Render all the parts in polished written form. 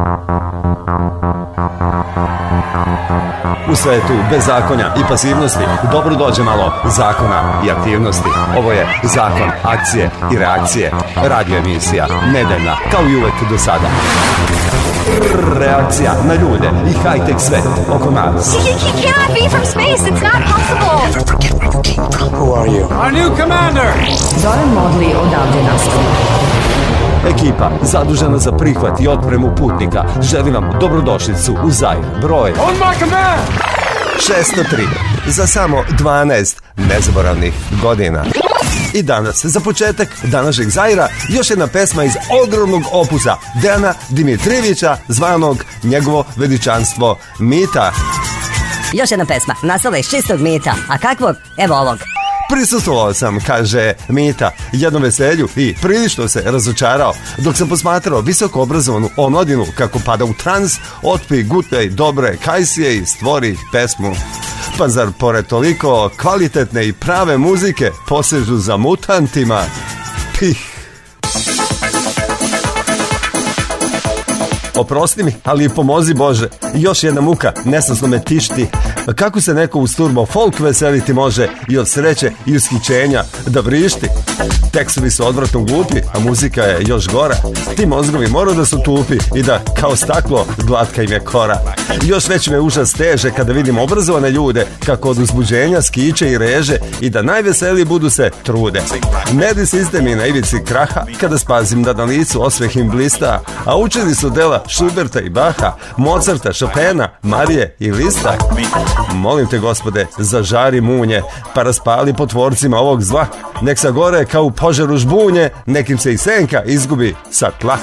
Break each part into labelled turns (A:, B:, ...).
A: U svetu bezakonja i pasivnosti dobro dođe malo zakona i aktivnosti. Ovo je Zakon akcije i reakcije. Radio emisija, nedeljna, kao i uvek do sada. Reakcija na ljude i high-tech svet oko nas.
B: You cannot be from space, it's not possible.
C: Who are you?
D: Our new commander!
E: Zoran Modli odavde nastavlja.
A: Ekipa zadužena za prihvat i otpremu putnika želi vam dobrodošlicu u Zair broj
D: On my command!
A: 603 za samo 12 nezaboravnih godina. I danas, za početak današnjeg Zaira, još jedna pesma iz ogromnog opusa Dejana Dimitrijevića, zvanog njegovo veličanstvo Mita.
F: Još jedna pesma, nastala iz čistog mita, a kakvog? Evo ovog.
A: Prisustvovao sam, kaže Mita, jednom veselju i prilično se razočarao dok sam posmatrao visoko obrazovanu omladinu kako pada u trans, otpi gutej dobre kajsije i stvori pesmu. Pa zar pored toliko kvalitetne i prave muzike posežu za mutantima? Pih. Oprosti mi, ali pomozi Bože. Još jedna muka, nesnosno me tišti. Kako se neko uz turbo folk veseliti može i od sreće i ushićenja da vrišti? Tekstovi su odvratno glupi, a muzika je još gora. Ti mozgovi moraju da su tupi i da, kao staklo, glatka im je kora. Još već me užas teže kada vidim obrazovane ljude kako od uzbuđenja skiče i reže i da najveseliji budu se trude. Nervni sistem je na ivici kraha kada spazim da na licu osmeh im blista, a učeni su dela Schuberta i Baha, Mozarta, Chopina, Marije i Lista. Molim te, Gospode, zažari munje, pa raspali po tvorcima ovog zla. Nek sa gore kao u požaru žbunje, nekim se i senka izgubi sa tla.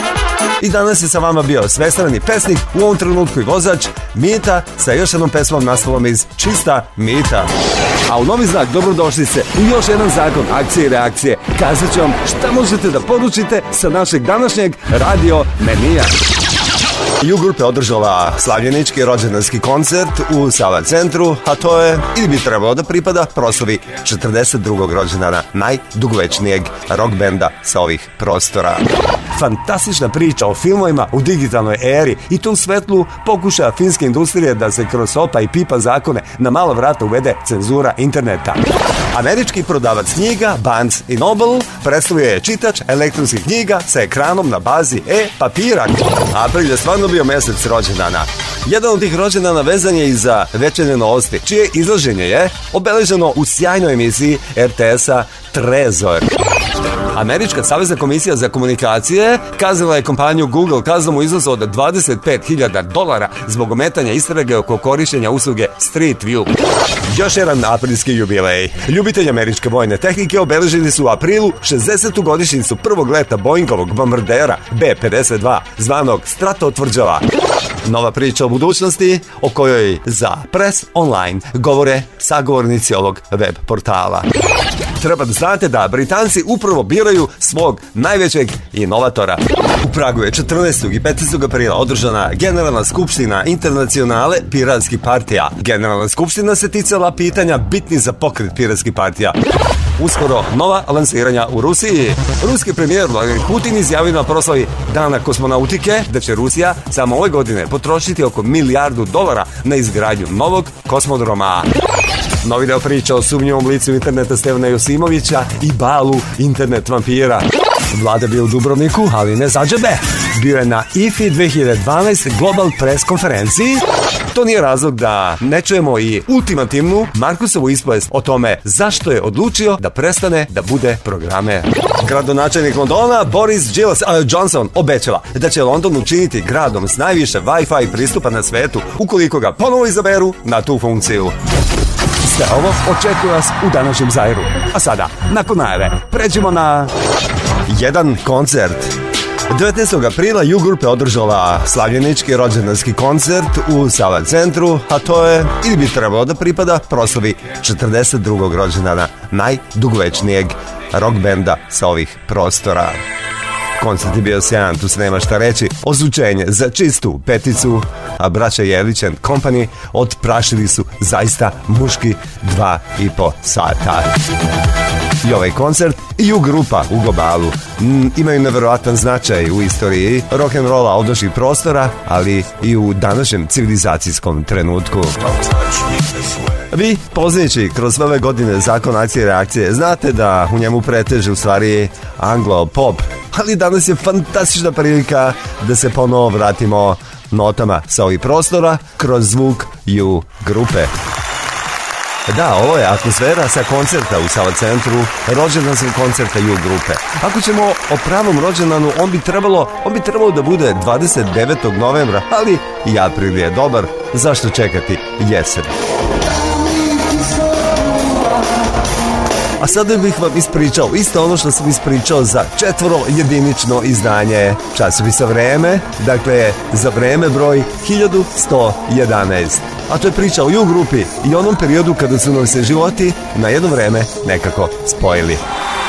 A: I danas je sa vama bio svestrani pesnik, u ovom trenutku i vozač, Mita, sa još jednom pesmom nastalom iz čista mita. A u novi znak dobrodošlice u još jedan zakon akcije i reakcije kazat ću vam šta možete da poručite sa našeg današnjeg radio menija. U-Grupa je održala slavljenički rođendanski koncert u Sava centru, a to je, ili bi trebalo da pripada, proslavi 42. rođendana najdugovečnijeg rock benda sa ovih prostora. Fantastična priča o filmovima u digitalnoj eri i to u svetlu pokušaja finske industrije da se kroz sopa i pipa zakone na malo vrata uvede cenzura interneta. Američki prodavac knjiga Barnes & Noble predstavio je čitač elektronskih knjiga sa ekranom na bazi e-papira. April je stvarno bio mesec rođendana. Jedan od tih rođendana vezan je i za večernje novosti, čije izlaženje je obeleženo u sjajnoj emisiji RTS-a Trezor. Američka savezna komisija za komunikacije kaznila je kompaniju Google kaznom u iznosu od $25.000 zbog ometanja istrage oko korištenja usluge Street View. Još jedan aprilski jubilej. Ljubitelji američke vojne tehnike obeležili su u aprilu 60. godišnjicu prvog leta Boeingovog bombardera B-52, zvanog Stratotvrđava. Nova priča o budućnosti o kojoj za Press Online govore sagovornici ovog web portala. Treba da znate da Britanci upravo biraju svog najvećeg inovatora. U Pragu je 14. i 15. aprila održana Generalna skupština Internacionale piratskih partija. Generalna skupština se ticala pitanja bitnih za pokret piratskih partija. Uskoro nova lansiranja u Rusiji. Ruski premijer Vladimir Putin izjavio na proslavi Dana kosmonautike da će Rusija samo ove godine potrošiti oko $1 milijardu na izgradnju novog kosmodroma. Novi deo priča o sumnjivom licu interneta Stevana Josimovića i balu internet vampira. Vlada bio u Dubrovniku, ali ne za džabe. Bio je na IFI 2012 Global Press konferenciji. To nije razlog da ne čujemo i ultimativnu Markusovu ispovest o tome zašto je odlučio da prestane da bude programer. Gradonačelnik Londona Boris Johnson obećava da će London učiniti gradom s najviše Wi-Fi pristupa na svetu ukoliko ga ponovo izaberu na tu funkciju. Sve ovo očekuje vas u današnjem Zairu. A sada, nakon najave, pređemo na jedan koncert. 19. aprila U-Grupa je održala slavljenički rođendanski koncert u Sava centru, a to je, ili bi trebalo da pripada, proslavi 42. rođendana najdugovečnijeg rock benda sa ovih prostora. Koncert je bio sjajan, tu se nema šta reći. Ozvučenje za čistu peticu, a braća Jelić & Company odprašili su zaista muški 2,5 sata. i ovaj koncert i U grupa u globalu imaju nevjerojatan značaj u istoriji rock'n'rolla ovdašnjih prostora, ali i u današnjem civilizacijskom trenutku. Vi, poznajući kroz sve ove godine zakon akcije i reakcije, znate da u njemu preteže u stvari anglo pop, ali danas je fantastična prilika da se ponovo vratimo notama sa ovih prostora kroz zvuk U grupe. Da, ovo je atmosfera sa koncerta u Sava centru, rođendanskog koncerta U grupe. Ako ćemo o pravom rođendanu, on bi trebalo da bude 29. novembra, ali i april je dobar, zašto čekati jesen? A sada bih vam ispričao isto ono što sam ispričao za 4-jedinično izdanje časopisa Vreme, dakle za Vreme broj 1111. A to je priča o U grupi i onom periodu kada su nam se životi na jedno vreme nekako spojili.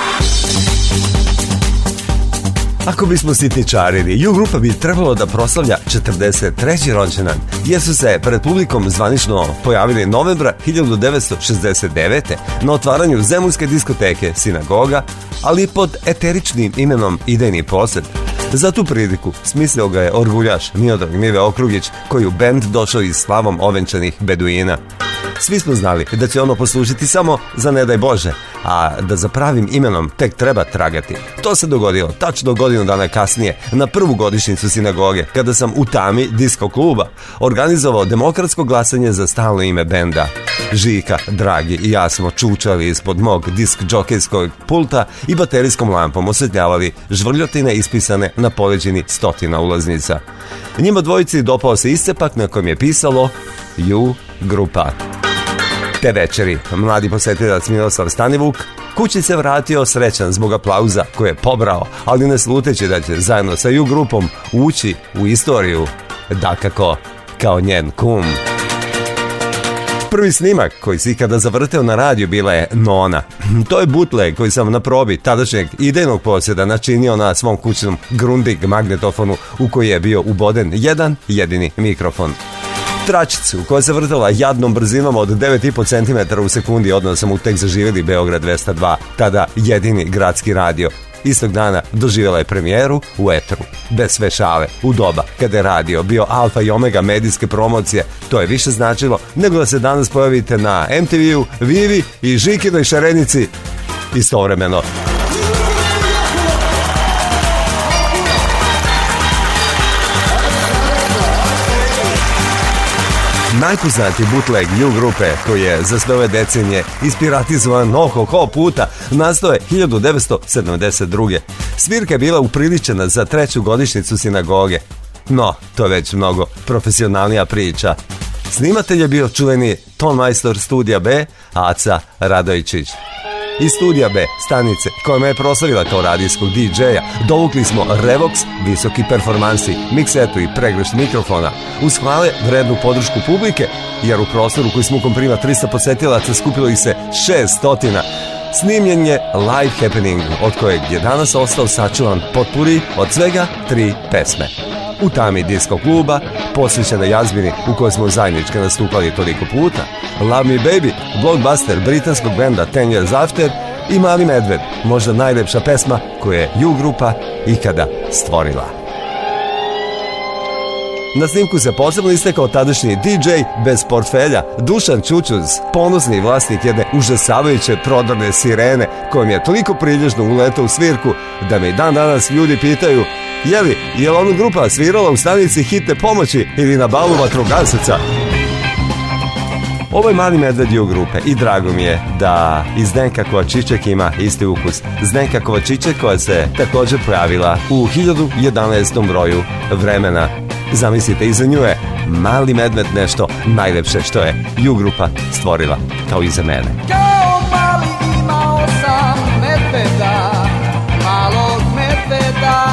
A: Ako bismo sitničarili, U grupa bi trebalo da proslavlja 43. rođendan, jer su se pred publikom zvanično pojavili novembra 1969. na otvaranju zemunske diskoteke Sinagoga, ali pod eteričnim imenom Idejni posed. Za tu priliku smislio ga je orguljaš Miodrag Mive Okrugić, koji u bend došao iz slavom ovenčanih beduina. Svi smo znali da će ono poslužiti samo za ne daj Bože, a da za pravim imenom tek treba tragati. To se dogodilo tačno godinu dana kasnije, na prvu godišnjicu Sinagoge, kada sam u tami disko kluba organizovao demokratsko glasanje za stalno ime benda. Žika, Dragi i ja smo čučali ispod mog disk džokejskog pulta i baterijskom lampom osvetljavali žvrljotine ispisane na poleđini 100 ulaznica. Njima dvojici dopao se iscepak na kojem je pisalo U grupa. Te večeri mladi posetilac Miroslav Stanivuk kući se vratio srećan zbog aplauza koje je pobrao, ali ne sluteći da će zajedno sa U grupom ući u istoriju, dakako kao njen kum. Prvi snimak koji si ikada zavrteo na radiju bila je Nona. To je bootleg koji sam na probi tadašnjeg idejnog posjeda načinio na svom kućnom Grundig magnetofonu u koji je bio uboden jedan jedini mikrofon. Tračicu koja se vrtala jadnom brzinom od 9,5 cm u sekundi odnosno sam u tek zaživjeli Beograd 202, tada jedini gradski radio. Istog dana doživjela je premijeru u etru, bez sve šale, u doba kada je radio bio alfa i omega medijske promocije. To je više značilo nego da se danas pojavite na MTV-u, Vivi i Žikinoj šarenici istovremeno. Najpoznatiji bootleg U grupe, koji je za sve ove decenije ispiratizovan oho puta, nastao je 1972. Svirka je bila upriličena za 3. godišnjicu Sinagoge. No, to je već mnogo profesionalnija priča. Snimatelj je bio čuveni tonmajstor Studija B, Aca Radojičić. Iz Studija B, stanice koja me je proslavila kao radijskog DJ-a, dovukli smo Revox, visoki performansi, miksetu i pregršt mikrofona, uz hvale vrednu podršku publike, jer u prostoru koji smo komprima 300 posetilaca skupilo ih se 600. Snimljen je live happening, od kojeg je danas ostao sačuvan potpuri od svega 3 pesme. U tami disko kluba, posvećena jazbini u kojoj smo zajednički nastupali toliko puta, Love Me Baby, blockbuster britanskog benda 10 Years After i Mali medved, možda najlepša pesma koju je U grupa ikada stvorila. Na snimku se posebno istekao tadašnji DJ bez portfelja Dušan Čučuz, ponosni vlasnik jedne užasavajuće prodorne sirene kojom je toliko prilježno uletao u svirku da me i dan danas ljudi pitaju je li ona grupa svirala u stanici hitne pomoći ili na balu vatrogasaca? Ovo je Mali medved U grupe i drago mi je da i Zdenka Kovačiček ima isti ukus. Zdenka Kovačiček koja se također pojavila u 1011. broju Vremena. Zamislite, iza nju je Mali medved nešto najlepše što je U grupa stvorila, kao i za mene.
D: Kao mali imao sam medveda, malog medveda.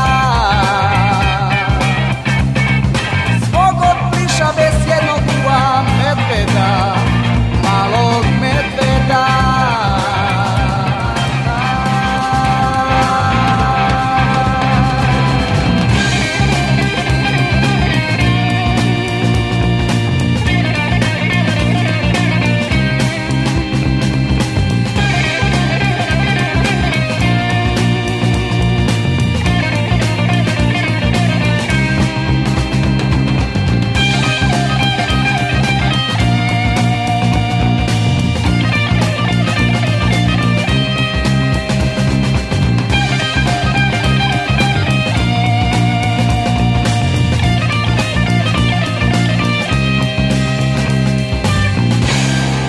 D: Svog otpliša bez jednog uva medveda, malog medveda.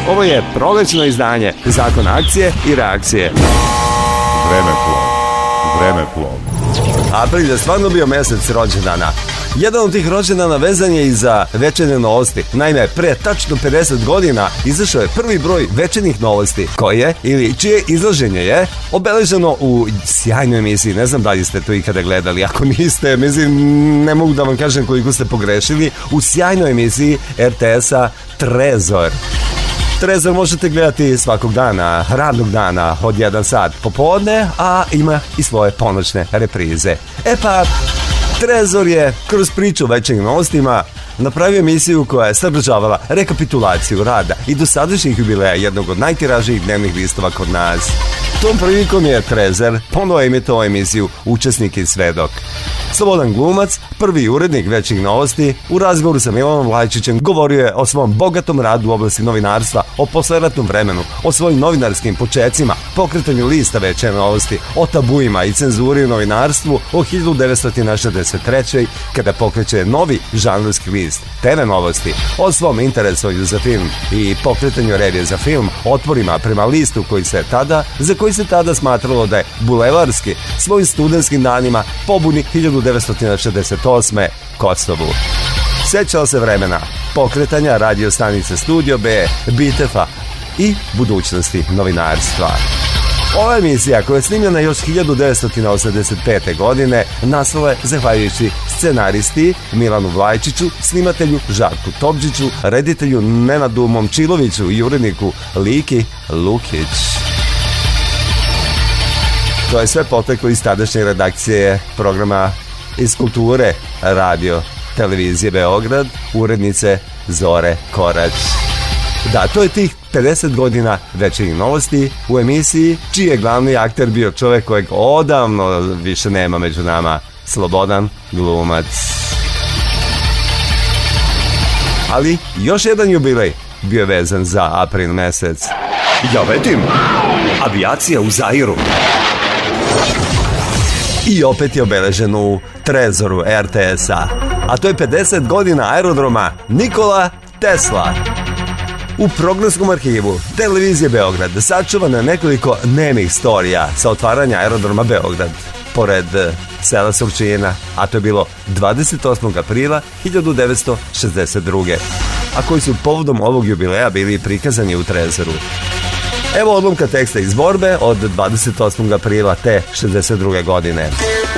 A: Ovo je prolećno izdanje Zakon akcije i reakcije.
G: Vremeplov.
A: April je stvarno bio mesec rođendana. Jedan od tih rođendana vezan je i za večernje novosti. Naime, pre tačno 50 godina izašao je prvi broj večernjih novosti, koje ili čije izlaženje je obeleženo u sjajnoj emisiji. Ne znam da li ste to ikada gledali. Ako niste, mislim, ne mogu da vam kažem koliko ste pogrešili. U sjajnoj emisiji RTS-a Trezor. Trezor možete gledati svakog dana, radnog dana od 1 sat popodne, a ima i svoje ponoćne reprize. E pa, Trezor je kroz priču o večernjim novostima napravio emisiju koja je sadržavala rekapitulaciju rada i dosadašnjih jubileja jednog od najtiražnijih dnevnih listova kod nas. Tom prilikom je Trezor ponovo emitovao emisiju Učesnik i svedok. Slobodan Glumac, prvi urednik večernjih novosti, u razgovoru sa Milanom Vlajčićem govorio je o svom bogatom radu u oblasti novinarstva, o posleratnom vremenu, o svojim novinarskim počecima, pokretanju lista večernjih novosti, o tabuima i cenzuri u novinarstvu, o 1963. kada pokreće novi žanrovski list TV novosti, o svom interesovanju za film i pokretanju revije za film, otporima prema listu za koji se tada smatralo da je bulevarski, svojim studentskim danima pobuni 1968. Kosovu. Sećao se vremena pokretanja radio stanice Studio B, Bitefa i budućnosti novinarstva. Ova emisija, koja je snimljena još 1985. godine, nastala je zahvaljujući scenaristi Milanu Vlajčiću, snimatelju Žarku Topđiću, reditelju Nenadu Momčiloviću i uredniku Liki Lukić. To je sve poteklo iz tadašnje redakcije programa iz kulture radio televizije Beograd, urednice Zore Korać. Da, to je tih 50 godina večernjih novosti u emisiji čiji je glavni akter bio čovjek kojeg odavno više nema među nama, Slobodan Glumac. Ali još jedan jubilej bio je vezan za april mesec.
H: Ja vedim, avijacija u Zairu.
A: I opet je obeležen u Trezoru RTS-a. A to je 50 godina aerodroma Nikola Tesla. U programskom arhivu televizije Beograd sačuvano je nekoliko nemih storija sa otvaranja aerodroma Beograd pored sela Surčina, a to je bilo 28. aprila 1962. a koji su povodom ovog jubileja bili prikazani u Trezoru. Evo odlomka teksta iz borbe od 28. aprila te 62. godine.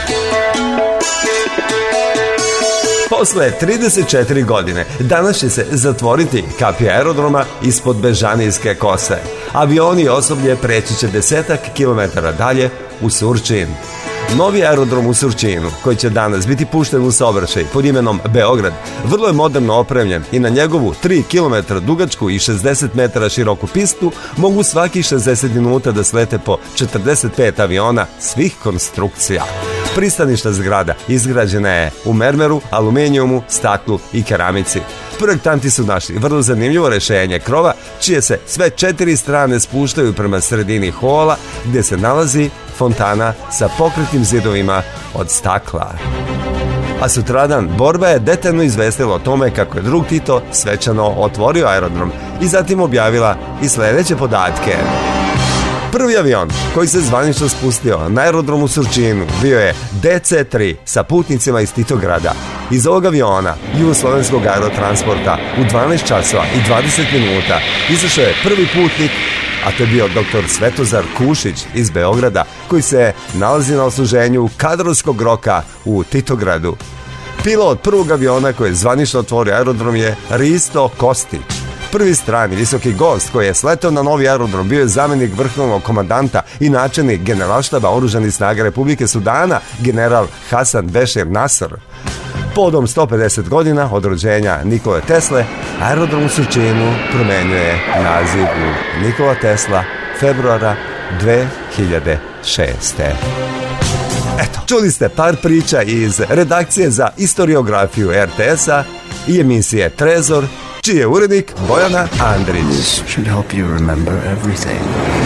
A: Posle 34 godine danas će se zatvoriti kapija aerodroma ispod Bežanijske kose. Avioni i osoblje preći će 10 kilometara dalje u Surčin. Novi aerodrom u Surčinu, koji će danas biti pušten u saobraćaj pod imenom Beograd, vrlo je moderno opremljen i na njegovu 3 km dugačku i 60 metara široku pistu mogu svakih 60 minuta da slete po 45 aviona svih konstrukcija. Pristaništa zgrada izgrađena je u mermeru, aluminijumu, staklu i keramici. Projektanti su našli vrlo zanimljivo rešenje krova, čije se sve 4 strane spuštaju prema sredini hola, gdje se nalazi fontana sa pokretnim zidovima od stakla. A sutradan borba je detaljno izvestila o tome kako je drug Tito svečano otvorio aerodrom i zatim objavila i sledeće podatke. Prvi avion koji se zvanično spustio na aerodromu u Surčinu bio je DC-3 sa putnicima iz Titograda. Iz ovog aviona Jugoslovenskog aerotransporta u 12 časova i 20 minuta izašao je prvi putnik, a to je bio dr. Svetozar Kušić iz Beograda, koji se nalazi na odsluženju kadrovskog roka u Titogradu. Pilot prvog aviona koji je zvanično otvorio aerodrom je Risto Kostić. Prvi strani visoki gost koji je sletao na novi aerodrom bio je zamenik vrhovnog komandanta i načelnik generalštaba oružanih snaga Republike Sudana, general Hasan Bešir Nasr. Povodom 150 godina od rođenja Nikole Tesle, aerodrom u Surčinu promenjuje naziv u Nikola Tesla februara 2006. Eto, čuli ste par priča iz redakcije za istoriografiju RTS-a i emisije Trezor, čiji je urednik Bojana Andrić.
H: This should help you remember everything.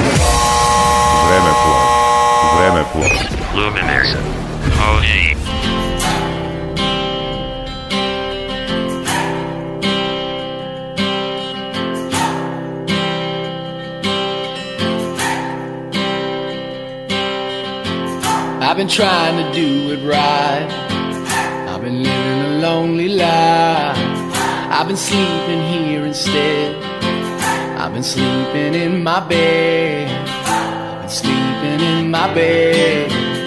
G: Vremeplov.
I: Luminaries. OG.
D: I've been trying to do it right. I've been living a lonely life. I've been sleeping here instead. I've been sleeping in my bed. I've been sleeping in my bed.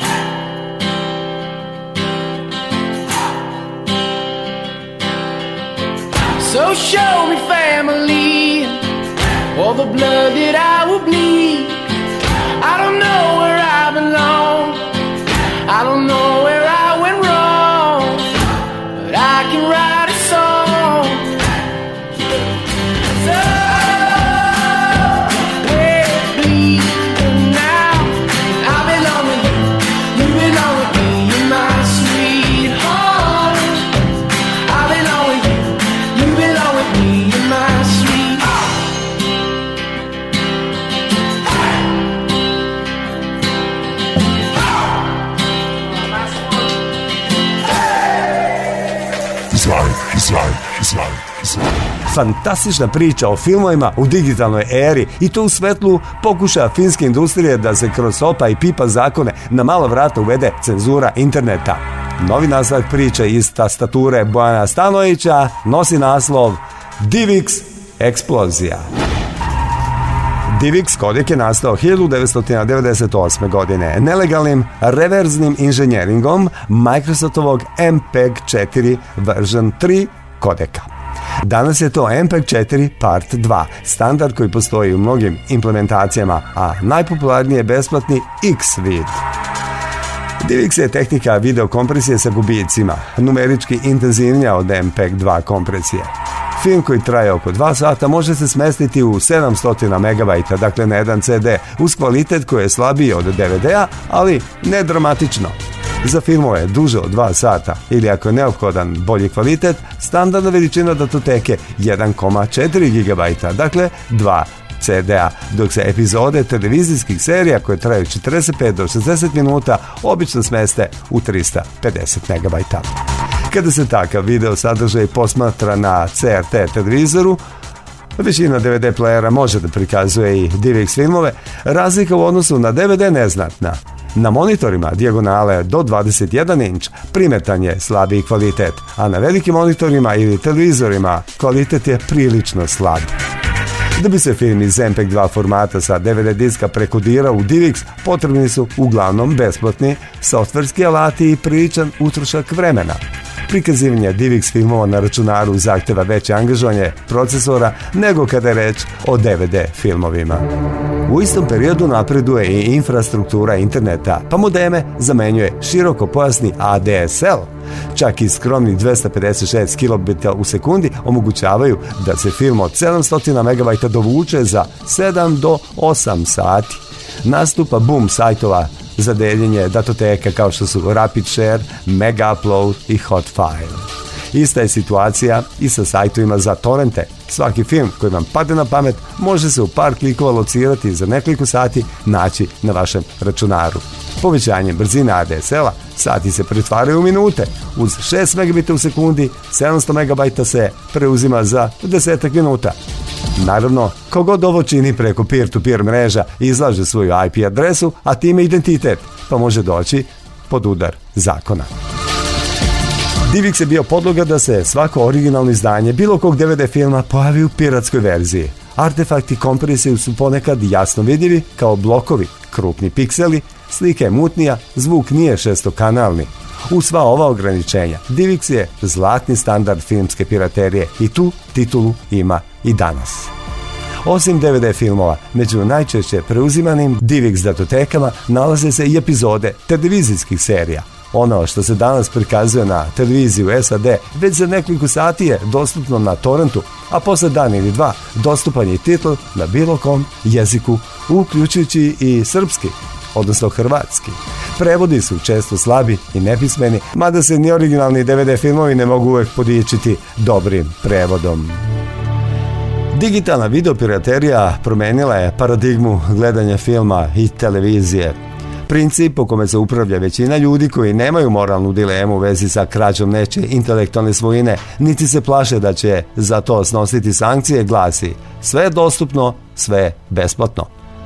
D: So show me family, all the blood that I will bleed. I don't know where I belong. I don't know where I went wrong, but I can write a song. So where it bleeds now, I belong with you. You belong with me. You're my sweetheart. I belong with you. You belong with me. You're my sweetheart.
A: Fantastična priča o filmovima u digitalnoj eri i to u svetlu pokušaja finske industrije da se kroz sopa i pipa zakone na malo vrata uvede cenzura interneta. Novi nastavak priče iz tastature Bojana Stanojevića nosi naslov DivX Eksplozija. DivX kodek je nastao 1998. godine nelegalnim reverznim inženjeringom Microsoftovog MPEG-4 version 3 kodeka. Danas je to MPEG-4 Part 2, standard koji postoji u mnogim implementacijama, a najpopularniji je besplatni X-Vid. DivX je tehnika videokompresije sa gubicima, numerički intenzivnija od MPEG-2 kompresije. Film koji traje oko 2 sata može se smestiti u 700 MB, dakle na jedan CD, uz kvalitet koji je slabiji od DVD-a, ali ne dramatično. Za filmove duže od 2 sata ili ako je neophodan bolji kvalitet, standardna veličina datoteke 1,4 GB, dakle 2 CD-a, dok se epizode televizijskih serija koje traju 45 do 60 minuta obično smeste u 350 MB. Kada se takav video sadržaj posmatra na CRT televizoru, većina DVD playera može da prikazuje i DivX filmove, razlika u odnosu na DVD neznatna. Na monitorima dijagonale do 21 inč primetan je slabiji kvalitet, a na velikim monitorima ili televizorima kvalitet je prilično slab. Da bi se film iz MPEG-2 formata sa DVD diska prekodirao u DivX, potrebni su uglavnom besplatni softverski alati i priličan utrošak vremena. Prikazivanje DivX filmova na računaru zahteva veće angažovanje procesora nego kada je reč o DVD filmovima. U istom periodu napreduje i infrastruktura interneta, pa modeme zamenjuje širokopojasni ADSL. Čak i skromni 256 kilobita u sekundi omogućavaju da se film od 700 MB dovuče za 7 do 8 sati. Nastupa boom sajtova za deljenje datoteka kao što su Rapid Share, Mega Upload i Hotfile. Ista je situacija i sa sajtovima za torrente. Svaki film koji vam padne na pamet može se u par klikova locirati i za nekoliko sati naći na vašem računaru. Povećanjem brzine ADSL-a sati se pretvaraju u minute. Uz 6 megabita u sekundi, 700 megabajta se preuzima za 10 minuta. Naravno, kogod ovo čini preko peer-to-peer mreža izlaže svoju IP adresu, a time identitet, pa može doći pod udar zakona. DivX je bio podloga da se svako originalno izdanje bilo kog DVD filma pojavi u piratskoj verziji. Artefakti kompresije su ponekad jasno vidljivi kao blokovi, krupni pikseli, slika je mutnija, zvuk nije šestokanalni. U sva ova ograničenja, DivX je zlatni standard filmske piraterije i tu titulu ima i danas. Osim DVD filmova, među najčešće preuzimanim DivX datotekama nalaze se i epizode televizijskih serija. Ono što se danas prikazuje na televiziji u SAD već za nekoliko sati je dostupno na torrentu, a posle dan ili dva dostupan je titl na bilo kom jeziku, uključujući i srpski, odnosno hrvatski. Prevodi su često slabi i nepismeni, mada se ni originalni DVD filmovi ne mogu uvek podičiti dobrim prevodom. Digitalna videopiraterija promenila je paradigmu gledanja filma i televizije. Princip po kome se upravlja većina ljudi koji nemaju moralnu dilemu u vezi sa krađom nečije intelektualne svojine, niti se plaše da će za to snositi sankcije, glasi: sve je dostupno, sve je besplatno.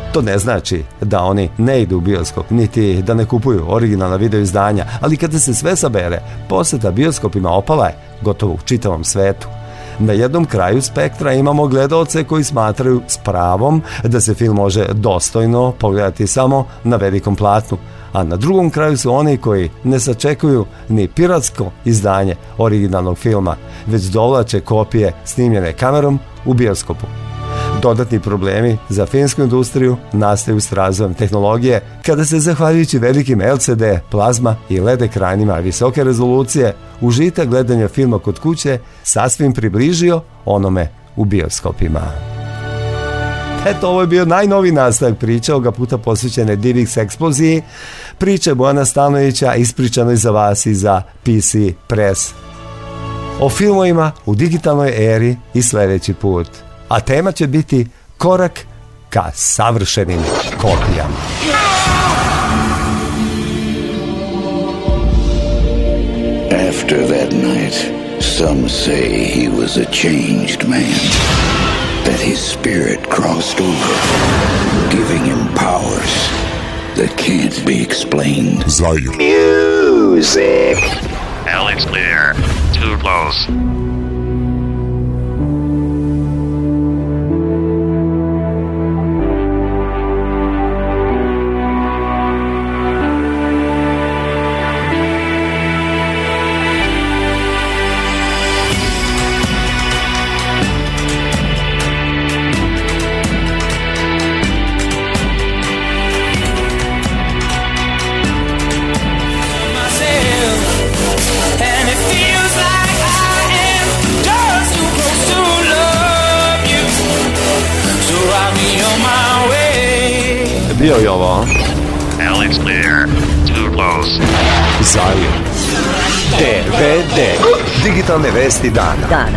A: To ne znači da oni ne idu u bioskop, niti da ne kupuju originalna video izdanja, ali kada se sve sabere, poseta bioskopima opala je gotovo u čitavom svetu. Na jednom kraju spektra imamo gledaoce koji smatraju s pravom da se film može dostojno pogledati samo na velikom platnu, a na drugom kraju su oni koji ne sačekuju ni piratsko izdanje originalnog filma, već dovlače kopije snimljene kamerom u bioskopu. Dodatni problemi za filmsku industriju nastaju s razvojem tehnologije kada se zahvaljujući velikim LCD, plazma i LED ekranima visoke rezolucije užitak gledanja filma kod kuće sasvim približio onome u bioskopima. Eto, ovo je bio najnoviji nastavak priče, ovoga puta posvećene DivX eksploziji, priče Bojana Stanojevića ispričanoj za vas i za PC Press. O filmovima u digitalnoj eri i sljedeći put. A tema će biti korak ka savršenim kopijama.
J: After that night, some say he was a changed man. That his spirit crossed over, giving him powers that can't be explained.
G: Zaire.
J: Music!
I: Alex Lear, too close.
A: Bio je ovo
I: Alex Lear, too close.
A: Zaire.
H: DVD. Digitalne vesti dana.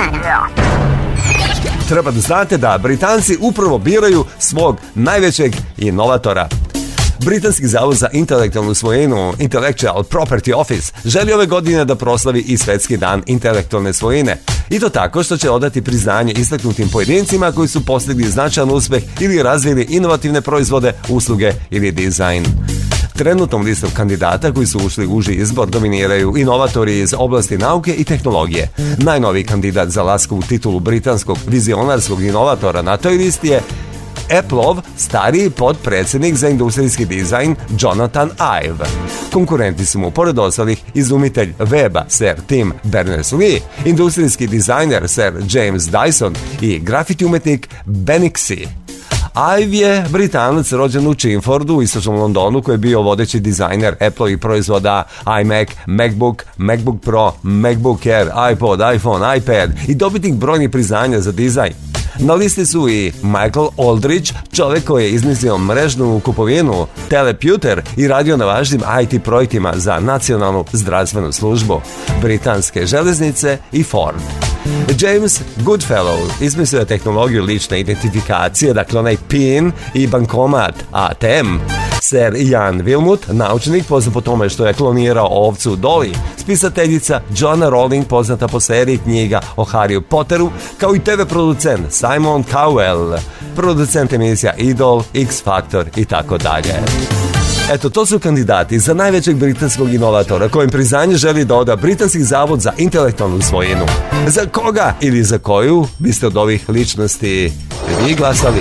A: Treba da znate da Britanci upravo biraju svog najvećeg inovatora. Britanski zavod za intelektualnu svojinu, Intellectual Property Office, želi ove godine da proslavi i Svetski dan intelektualne svojine. I to tako što će odati priznanje istaknutim pojedincima koji su postigli značajan uspeh ili razvili inovativne proizvode, usluge ili dizajn. Trenutnom listom kandidata koji su ušli u uži izbor dominiraju inovatori iz oblasti nauke i tehnologije. Najnoviji kandidat za Laskovu titulu britanskog vizionarskog inovatora na toj listi je Apple-ov stariji podpredsjednik za industrijski dizajn Jonathan Ive. Konkurenti su mu, pored ostalih, izumitelj weba Sir Tim Berners-Lee, industrijski dizajner Sir James Dyson i grafiti umetnik Banksy. Ive je Britanac rođen u Chingfordu u istočnom Londonu koji je bio vodeći dizajner Apple-ovih proizvoda iMac, MacBook, MacBook Pro, MacBook Air, iPod, iPhone, iPad i dobitnik brojnih priznanja za dizajn. Na listi su i Michael Aldridge, čovjek koji je izmislio mrežnu kupovinu, teleputer i radio na važnim IT projektima za nacionalnu zdravstvenu službu, britanske železnice i Ford. James Goodfellow izmislio je tehnologiju lične identifikacije, dakle onaj PIN i bankomat ATM. Sir Ian Wilmut, naučnik poznat po tome što je klonirao ovcu Dolly, spisateljica Joanna Rowling, poznata po seriji knjiga o Harry Potteru, kao i TV producent Simon Cowell, producent emisija Idol, X Factor i tako dalje. Eto, to su kandidati za najvećeg britanskog inovatora kojem priznanje želi da oda Britanski zavod za intelektualnu svojinu. Za koga ili za koju biste od ovih ličnosti vi glasali?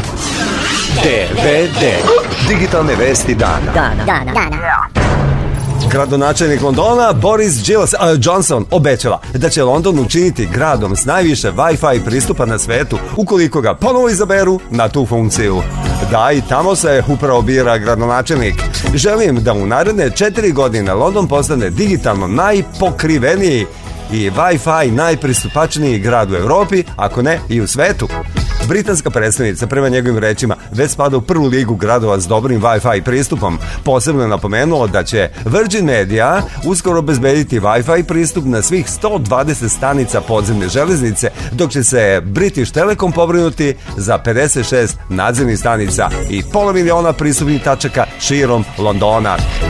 H: DVD. Digitalne vesti dana.
A: Gradonačelnik Londona Boris Johnson obećava da će London učiniti gradom s najviše Wi-Fi pristupa na svetu ukoliko ga ponovo izaberu na tu funkciju. Da, i tamo se upravo bira gradonačelnik. Želim da u naredne 4 godine London postane digitalno najpokriveniji i Wi-Fi najpristupačniji grad u Europi, ako ne i u svetu. Britanska predstavnica, prema njegovim rečima, već spada u prvu ligu gradova s dobrim Wi-Fi pristupom. Posebno je napomenuo da će Virgin Media uskoro obezbediti Wi-Fi pristup na svih 120 stanica podzemne železnice, dok će se British Telecom pobrinuti za 56 nadzemnih stanica i 500 000 pristupnih tačaka širom Londona.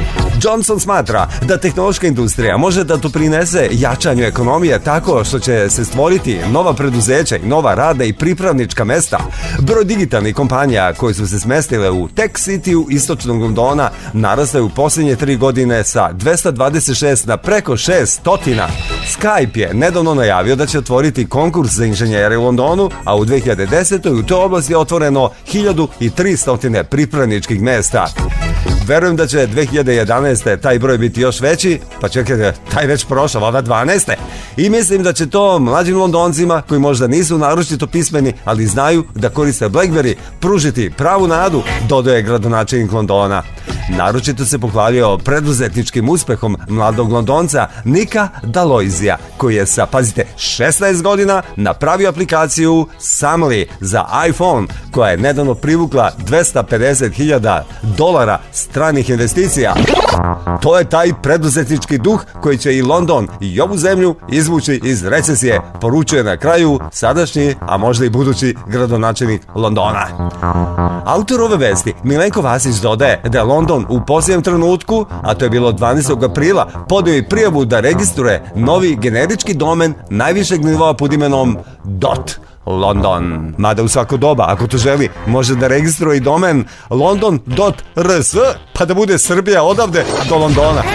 A: Johnson smatra da tehnološka industrija može da doprinese jačanju ekonomije tako što će se stvoriti nova preduzeća i nova rada i pripravnička mesta. Broj digitalnih kompanija koje su se smestile u Tech City-u istočnog Londona narastaju u posljednje 3 godine sa 226 na preko 600. Skype je nedavno najavio da će otvoriti konkurs za inženjere u Londonu, a u 2010. u toj oblasti je otvoreno 1300 pripravničkih mesta. Verujem da će 2011. taj broj biti još veći, pa čekajte, taj već prošao, valjda 12. I mislim da će to mlađim Londoncima, koji možda nisu naročito pismeni, ali znaju da koriste BlackBerry, pružiti pravu nadu, dodaje gradonačelnik Londona. Naročito se pohvalio preduzetničkim uspehom mladog Londonca Nika Daloizija, koji je sa, pazite, 16 godina napravio aplikaciju Samly za iPhone, koja je nedavno privukla $250,000 stranih investicija. To je taj preduzetnički duh koji će i London i ovu zemlju izvući iz recesije, poručuje na kraju sadašnji, a možda i budući gradonačelnik Londona. Autor ove vesti, Milenko Vasić, dodaje da je London u posljednjem trenutku, a to je bilo 12. aprila, podao i prijavu da registruje novi generički domen najvišeg nivoa pod imenom .London. Mada u svako doba, ako to želi, može da registruje i domen london.rs, pa da bude Srbija odavde do Londona.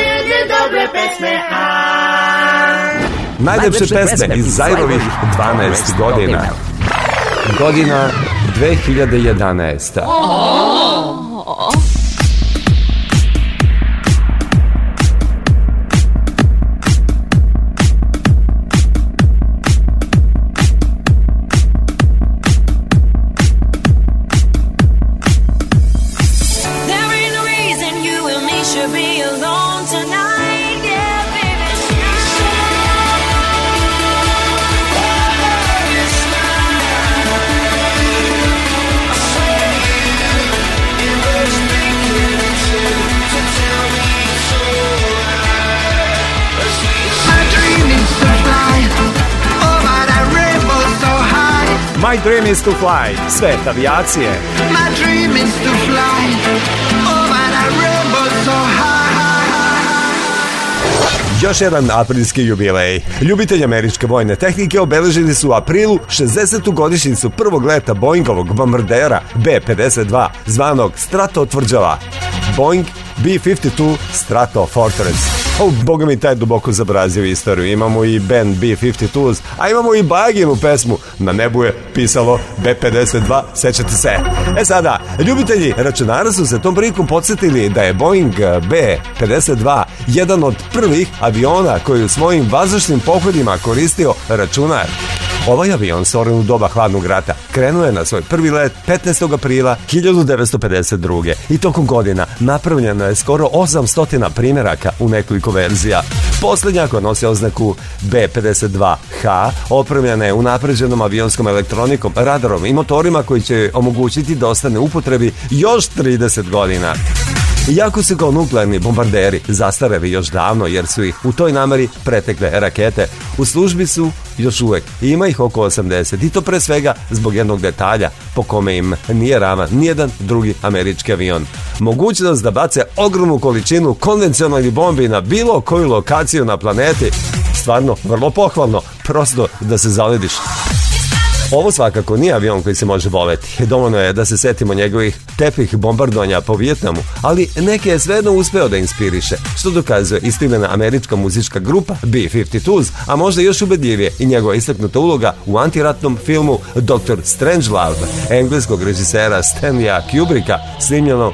A: Najljepše pesme iz Zairovih 12 godina. Godina 2011. My dream is to fly, svet avijacije.
D: My dream is to fly over that rainbow so high.
A: Još jedan aprilski jubilej. Ljubitelji američke vojne tehnike obeležili su u aprilu 60. godišnjicu prvog leta Boeingovog bombardera B-52 zvanog Stratotvrđava. Boeing B-52 Stratofortress. Boga mi taj duboko zabrazio istoriju. Imamo i band B-52s, a imamo i Baginu pesmu. Na nebu je pisalo B-52, sećate se. Sada, ljubitelji računara su se tom prilikom podsjetili da je Boeing B-52 jedan od prvih aviona koji u svojim vazdušnim pohodima koristio računar. Ovaj avion, stvoren u doba hladnog rata, krenuo je na svoj prvi let 15. aprila 1952. I tokom godina napravljeno je skoro 800 primjeraka u nekoliko verzija. Posljednja, koja nosi oznaku B-52H, opremljena je unapređenom avionskom elektronikom, radarom i motorima koji će omogućiti da ostane u upotrebi još 30 godina. Iako su kao nuklearni bombarderi zastareli još davno jer su ih u toj nameri pretekle rakete, u službi su još uvek i ima ih oko 80 i to pre svega zbog jednog detalja po kome im nije ravan nijedan drugi američki avion. Mogućnost da bace ogromnu količinu konvencionalnih bombi na bilo koju lokaciju na planeti, stvarno vrlo pohvalno, prosto da se zalediš. Ovo svakako nije avion koji se može voleti. Dovoljno je da se setimo njegovih tepih bombardovanja po Vijetnamu, ali neke je svejedno uspeo da inspiriše, što dokazuje istoimena američka muzička grupa B-52s, a možda još ubedljivije i njegova istaknuta uloga u antiratnom filmu Dr. Strangelove engleskog režisera Stanleya Kubricka, snimljeno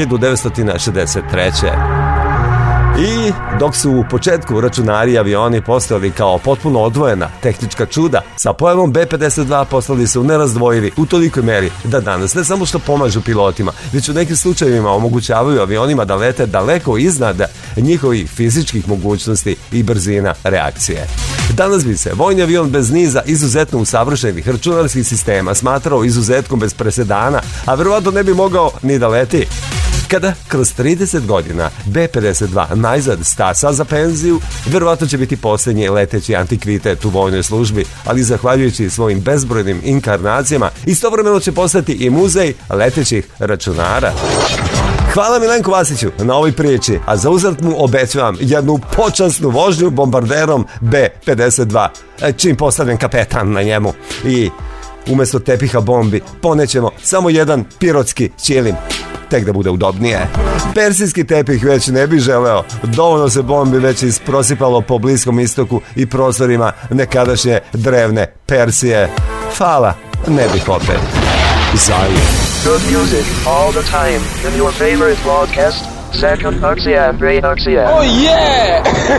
A: 1963. I dok su u početku računari i avioni postojali kao potpuno odvojena tehnička čuda, sa pojavom B-52 postali su nerazdvojivi u tolikoj meri da danas ne samo što pomažu pilotima, već u nekim slučajevima omogućavaju avionima da lete daleko iznad njihovih fizičkih mogućnosti i brzina reakcije. Danas bi se vojni avion bez niza izuzetno usavršenih računarskih sistema smatrao izuzetkom bez presedana, a verovatno ne bi mogao ni da leti. Kada kroz 30 godina B-52 najzad stasa za penziju, verovatno će biti posljednji leteći antikvitet u vojnoj službi, ali zahvaljujući svojim bezbrojnim inkarnacijama, istovremeno će postati i muzej letećih računara. Hvala Milenku Vasiću na ovoj priči, a za uzvrat mu obećavam jednu počasnu vožnju bombarderom B-52, čim postavljen kapetan na njemu. I umjesto tepiha bombi ponećemo samo jedan pirotski ćilim, tek da bude udobnije. Persijski tepih već ne bi želeo, dovoljno se bombi već isprosipalo po Bliskom istoku i prostorima nekadašnje drevne Persije. Hvala, ne bih opet. Zair.
K: Good music all the time in your favorite broadcast. Second RCM, great RCM.
D: Oh yeah!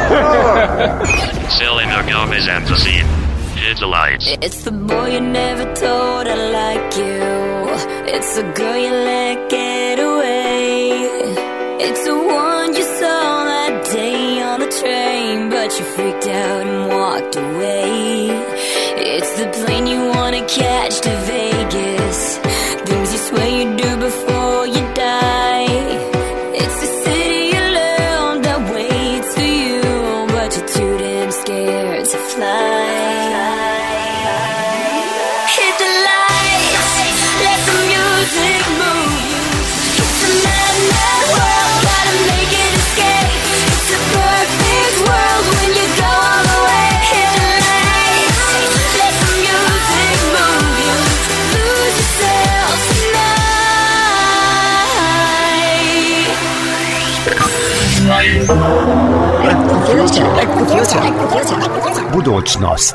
I: Selena Gomez and the scene. Hit the lights.
L: It's the boy you never told I like you. It's the girl you let get away. It's the one you saw that day on the train, but you freaked out and walked away. It's the plane you wanna catch to Vegas. Things you swear you do before you die. It's the city alone that waits for you, but you're too damn scared to fly. Hit the lights, let the music move you. It's a mad, mad world, gotta make it escape. It's a perfect world when you go all the way. Hit the lights, let the music move you. Lose yourself tonight.
A: Budućnost.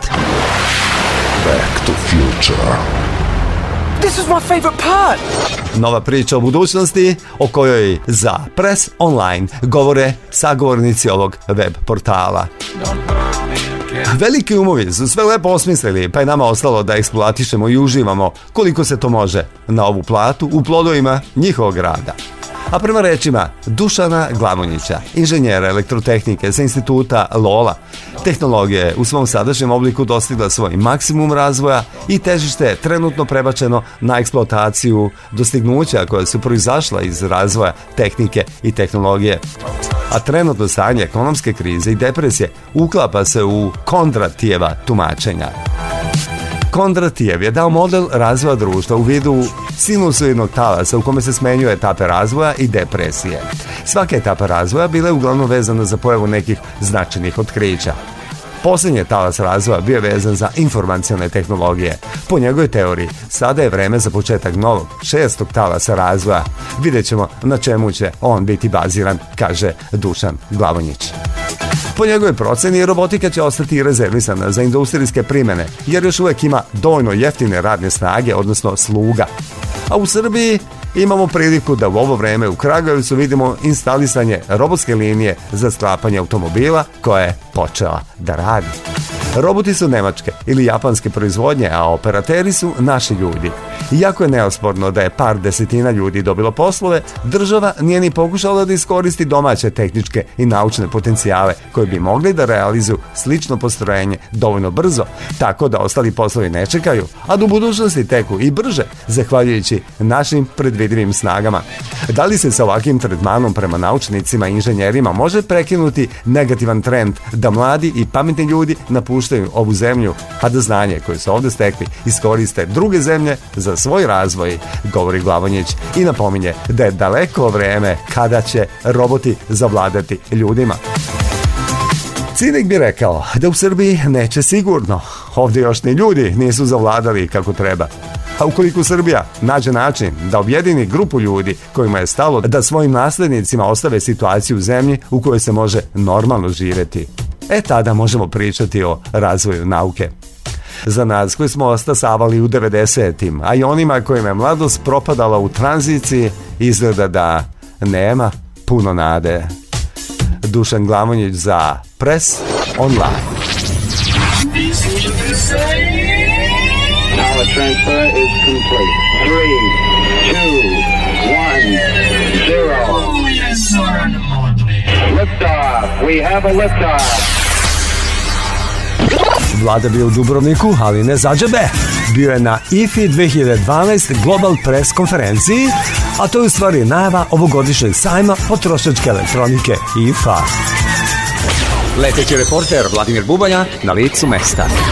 J: Back to Future.
K: This is my favorite part.
A: Nova priča o budućnosti o kojoj za Press Online govore sagovornici ovog web portala. Veliki umovi su sve lepo osmislili, pa je nama ostalo da eksploatišemo i uživamo koliko se to može na ovu platu u plodovima njihovog rada. A prema rečima Dušana Glavonjića, inženjera elektrotehnike sa instituta LOLA, tehnologija je u svom sadašnjem obliku dostigla svoj maksimum razvoja i težište je trenutno prebačeno na eksploataciju dostignuća koja su proizašla iz razvoja tehnike i tehnologije. A trenutno stanje ekonomske krize i depresije uklapa se u Kondratijeva tumačenja. Kondratijev je dao model razvoja društva u vidu sinusoidnog talasa u kome se smenjuju etape razvoja i depresije. Svaka etapa razvoja bila je uglavnom vezana za pojavu nekih značajnih otkrića. Posljednji talas razvoja bio je vezan za informacione tehnologije. Po njegovoj teoriji, sada je vreme za početak novog, 6. talasa razvoja. Vidjet ćemo na čemu će on biti baziran, kaže Dušan Glavonjić. Po njegovoj proceni, robotika će ostati rezervisana za industrijske primjene, jer još uvijek ima dovoljno jeftine radne snage, odnosno sluga. A u Srbiji imamo priliku da u ovo vreme u Kragujevcu vidimo instalisanje robotske linije za sklapanje automobila koja je počela da radi. Roboti su nemačke ili japanske proizvodnje, a operateri su naši ljudi. Iako je neosporno da je par desetina ljudi dobilo poslove, država nije ni pokušala da iskoristi domaće tehničke i naučne potencijale koje bi mogli da realizuju slično postrojenje dovoljno brzo, tako da ostali poslovi ne čekaju, a do budućnosti teku i brže, zahvaljujući našim predvidivim snagama. Da li se sa ovakvim tretmanom prema naučnicima i inženjerima može prekinuti negativan trend da mladi i pametni ljudi napuštaju ovu zemlju, a da znanje koje su ovdje stekli iskoriste druge zemlje za svoj razvoj, govori Glavonjić i napominje da je daleko vreme kada će roboti zavladati ljudima. Cinik bi rekao da u Srbiji neće sigurno. Ovdje još ni ljudi nisu zavladali kako treba. A ukoliko Srbija nađe način da objedini grupu ljudi kojima je stalo da svojim naslednicima ostave situaciju u zemlji u kojoj se može normalno živjeti, tada možemo pričati o razvoju nauke. Za nas koji smo stasavali u 90-im, a i onima kojima je mladost propadala u tranziciji, izgleda da nema puno nade. Dušan Glavonjić za Press Online.
M: Power transfer is complete. 3, 2, 1, 0.
D: Oh, yes, sir.
M: Liftoff. We have a liftoff.
A: Vlada bio u Dubrovniku, ali ne za džabe. Bio je na IFI 2012 Global Press konferenciji, a to je u stvari najava ovogodišnjeg sajma potrošačke elektronike IFA.
N: Leteći reporter Vladimir Bubanja na licu mesta.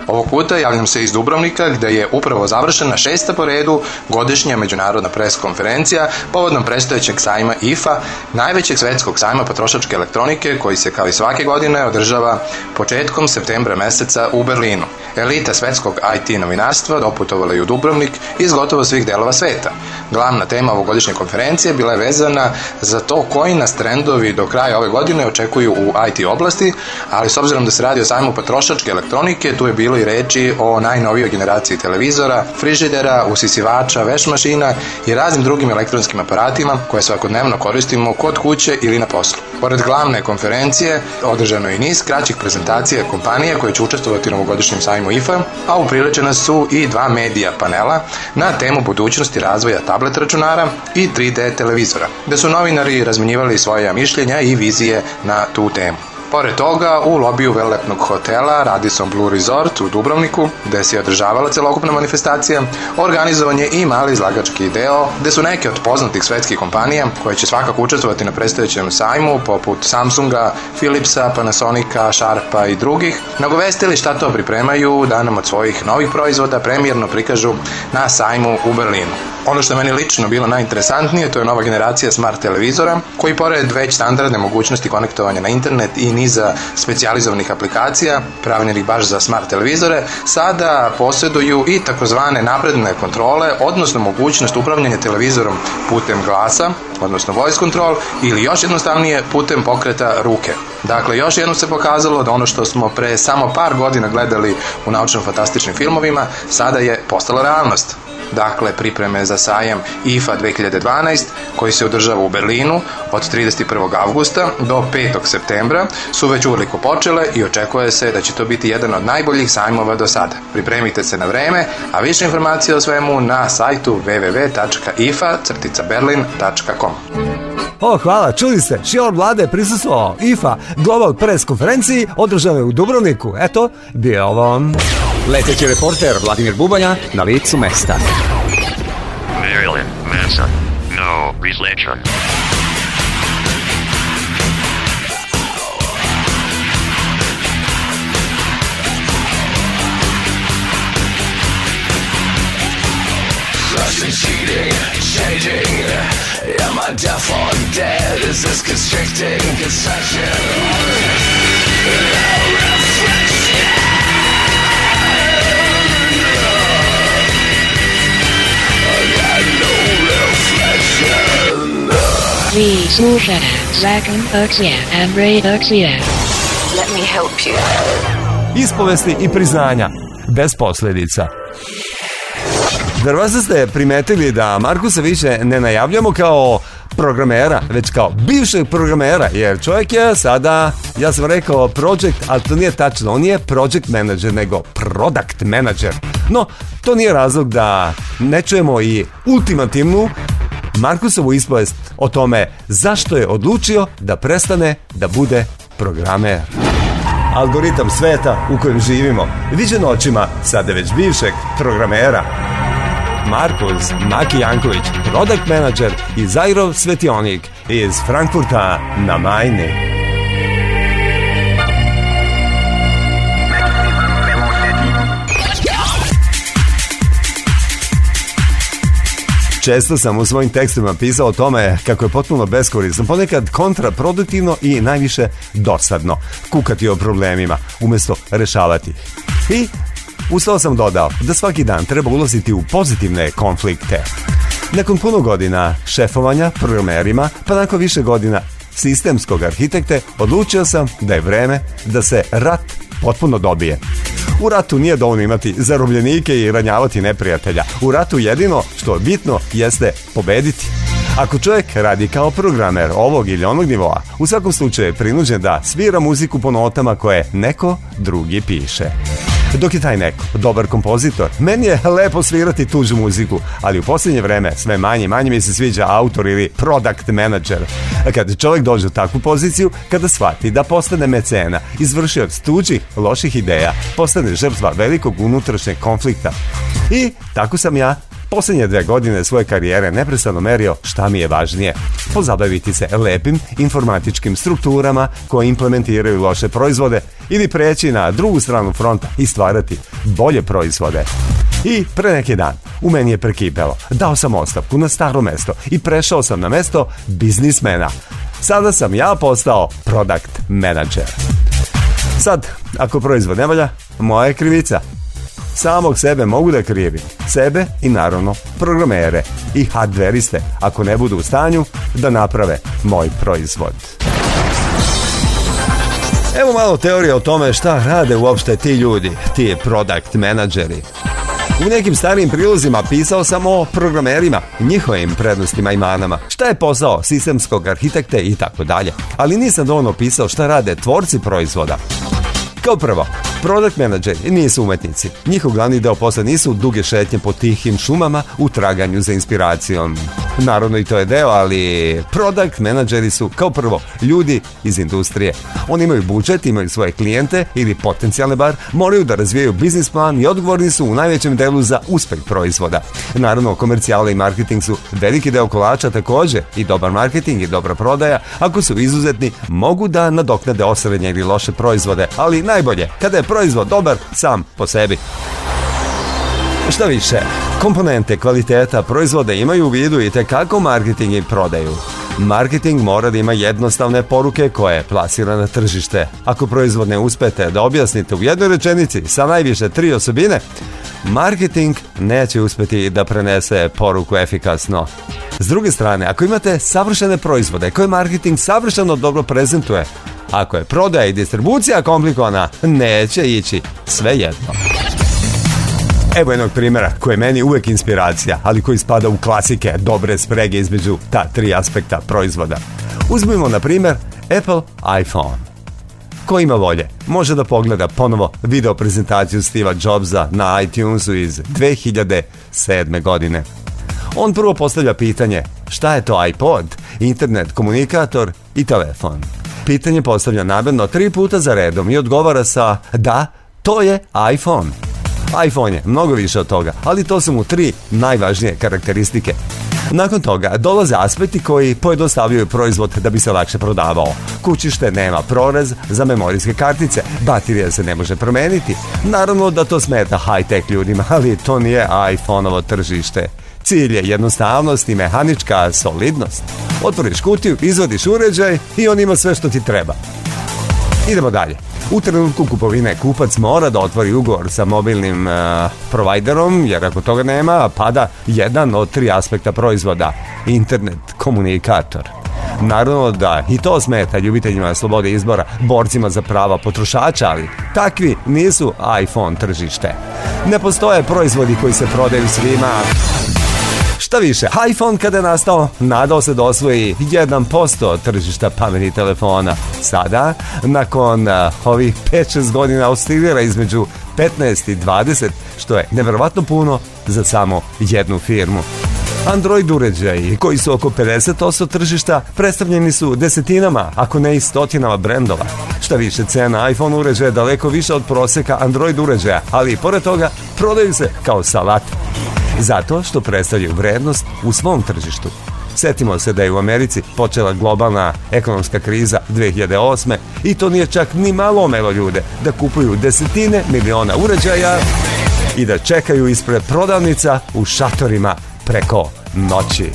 N: Ovog puta javljam se iz Dubrovnika, gde je upravo završena 6. po redu godišnja međunarodna preskonferencija povodom predstojećeg sajma IFA, najvećeg svetskog sajma potrošačke elektronike, koji se kao i svake godine održava početkom septembra meseca u Berlinu. Elita svetskog IT novinarstva doputovala je u Dubrovnik iz gotovo svih delova sveta. Glavna tema ovogodišnje konferencije bila je vezana za to koji nas trendovi do kraja ove godine očekuju u IT oblasti, ali s obzirom da se radi o sajmu potrošačke elektronike, tu je bilo i reči o najnovijoj generaciji televizora, frižidera, usisivača, veš mašina i raznim drugim elektronskim aparatima koje svakodnevno koristimo kod kuće ili na poslu. Pored glavne konferencije, održano je i niz kraćih prezentacija kompanije koje će učestvovati na ovogodišnjem sajmu IFA, a upriličena su i 2 medija panela na temu budućnosti razvoja tablet računara i 3D televizora, gde su novinari razmenjivali svoja mišljenja i vizije na tu temu. Pored toga, u lobiju velelepnog hotela Radisson Blu Resort u Dubrovniku, gde se je održavala celokupna manifestacija, organizovan je i mali izlagački deo, gde su neke od poznatih svetskih kompanija, koje će svakako učestvovati na predstojećem sajmu, poput Samsunga, Philipsa, Panasonica, Sharpa i drugih, nagovestili šta to pripremaju da nam od svojih novih proizvoda premijerno prikažu na sajmu u Berlinu. Ono što je meni lično bilo najinteresantnije, to je nova generacija smart televizora, koji pored već standardne mogućnosti konektovanja na internet i niza specijalizovanih aplikacija, pravilnih baš za smart televizore, sada posjeduju i takozvane napredne kontrole, odnosno mogućnost upravljanja televizorom putem glasa, odnosno voice control, ili još jednostavnije putem pokreta ruke. Dakle, još jednom se pokazalo da ono što smo pre samo par godina gledali u naučno-fantastičnim filmovima, sada je postala realnost. Dakle, pripreme za sajam IFA 2012, koji se održava u Berlinu od 31. avgusta do 5. septembra, su već uveliko počele i očekuje se da će to biti jedan od najboljih sajmova do sada. Pripremite se na vreme, a više informacija o svemu na sajtu www.ifa-berlin.com.
A: Hvala, čuli ste, šior vlade je prisustvovao IFA Global Press konferenciji održane u Dubrovniku. Eto, bio ovo
O: leteći reporter Vladimir Bubanja na licu mesta.
I: Marilyn Manson, no reflection.
D: Rushing, cheating, changing. Am I deaf or dead? Is this constricting concession? No reflection.
P: Vi slušate Zakon Akcija and Ray Akcija.
B: Let me help you.
A: ispovesti i priznanja bez posljedica. Verovatno ste primetili da Markusa više ne najavljamo kao programera, već kao bivšeg programera, jer čovjek je sada, ja sam rekao project, ali to nije tačno, on nije project manager, nego product manager. No, to nije razlog da ne čujemo i ultimativnu Markusovu ispovest o tome zašto je odlučio da prestane da bude programer. Algoritam sveta u kojem živimo viđen očima sada već bivšeg programera. Markus Maki Janković, product manager i Zairov svetionik iz Frankfurta na Majni. Često sam u svojim tekstima pisao o tome kako je potpuno beskorisno, ponekad kontraproduktivno i najviše dosadno kukati o problemima umjesto rešavati ih. I ustao sam dodao da svaki dan treba ulaziti u pozitivne konflikte. Nakon puno godina šefovanja programerima, pa nakon više godina sistemskog arhitekte, odlučio sam da je vreme da se rat potpuno dobije. U ratu nije dovoljno imati zarobljenike i ranjavati neprijatelja. U ratu jedino što je bitno jeste pobediti. Ako čovjek radi kao programer ovog ili onog nivoa, u svakom slučaju je prinuđen da svira muziku po notama koje neko drugi piše. Dok je taj neko dobar kompozitor, meni je lepo svirati tuđu muziku, ali u posljednje vreme sve manje mi se sviđa autor ili product manager. Kad čovjek dođe u takvu poziciju, kada shvati da postane mecena, izvršioc tuđih loših ideja, postane žrtva velikog unutrašnjeg konflikta. I tako sam ja Posljednje 2 godine svoje karijere neprestano merio šta mi je važnije. Pozabaviti se lepim informatičkim strukturama koje implementiraju loše proizvode ili preći na drugu stranu fronta i stvarati bolje proizvode. I pre neki dan u meni je prekipelo. Dao sam ostavku na staro mesto i prešao sam na mesto biznismena. Sada sam ja postao product manager. Sad, ako proizvod ne valja, moja je krivica. Samog sebe mogu da krivim. Sebe i naravno programere i hardveriste ako ne budu u stanju da naprave moj proizvod. Evo malo teorije o tome šta rade uopšte ti ljudi, ti product menadžeri. U nekim starijim prilozima pisao sam o programerima, njihovim prednostima i manama, šta je posao sistemskog arhitekte i tako dalje, ali nisam dovoljno pisao šta rade tvorci proizvoda. Kao prvo, product menadžeri nisu umetnici. Njihov glavni deo posla nisu duge šetnje po tihim šumama u traganju za inspiracijom. Naravno i to je deo, ali product menadžeri su kao prvo ljudi iz industrije. Oni imaju budžet, imaju svoje klijente ili potencijalne bar, moraju da razvijaju biznis plan i odgovorni su u najvećem delu za uspeh proizvoda. Naravno, komercijale i marketing su veliki deo kolača takođe i dobar marketing i dobra prodaja, ako su izuzetni, mogu da nadoknade osrednje ili loše proizvode, ali najbolje kada je proizvod dobar sam po sebi. Šta više, komponente kvaliteta proizvoda imaju u vidu i tekako marketing i prodaju. Marketing mora da ima jednostavne poruke koje plasira na tržište. Ako proizvod ne uspete da objasnite u jednoj rečenici sa najviše 3 osobine, marketing neće uspeti da prenese poruku efikasno. S druge strane, ako imate savršene proizvode koje marketing savršeno dobro prezentuje, ako je prodaja i distribucija komplikovana, neće ići svejedno. Evo jednog primjera koji je meni uvek inspiracija, ali koji spada u klasike dobre sprege između ta 3 aspekta proizvoda. Uzmimo na primjer Apple iPhone. Ko ima volje, može da pogleda ponovo video prezentaciju Steve'a Jobsa na iTunesu iz 2007. godine. On prvo postavlja pitanje šta je to iPod, internet, komunikator i telefon. Pitanje postavlja namerno 3 puta za redom i odgovara sa da, to je iPhone. iPhone je mnogo više od toga, ali to su mu 3 najvažnije karakteristike. Nakon toga dolaze aspekti koji pojednostavljaju proizvod da bi se lakše prodavao. Kućište nema prorez za memorijske kartice, baterija se ne može promeniti. Naravno da to smeta high-tech ljudima, ali to nije iPhone-ovo tržište. Cilj je jednostavnost i mehanička solidnost. Otvoriš kutiju, izvadiš uređaj i on ima sve što ti treba. Idemo dalje. U trenutku kupovine kupac mora da otvori ugovor sa mobilnim providerom, jer ako toga nema, pada jedan od 3 aspekta proizvoda, internet, komunikator. Naravno da i to smeta ljubiteljima slobode izbora, borcima za prava potrošača, ali takvi nisu iPhone tržište. Ne postoje proizvodi koji se prodaju svima. Šta više, iPhone kada je nastao, nadao se da osvoji 1% tržišta pametnih telefona. Sada, nakon ovih 5-6 godina oscilira između 15 i 20, što je neverovatno puno za samo jednu firmu. Android uređaji, koji su oko 50% tržišta, predstavljeni su desetinama, ako ne i stotinama brendova. Šta više, cena iPhone uređaja je daleko više od proseka Android uređaja, ali pored toga prodaju se kao salata. Zato što predstavljaju vrednost u svom tržištu. Setimo se da je u Americi počela globalna ekonomska kriza 2008. i to nije čak ni malo omelo ljude da kupuju desetine miliona uređaja i da čekaju ispred prodavnica u šatorima preko noći.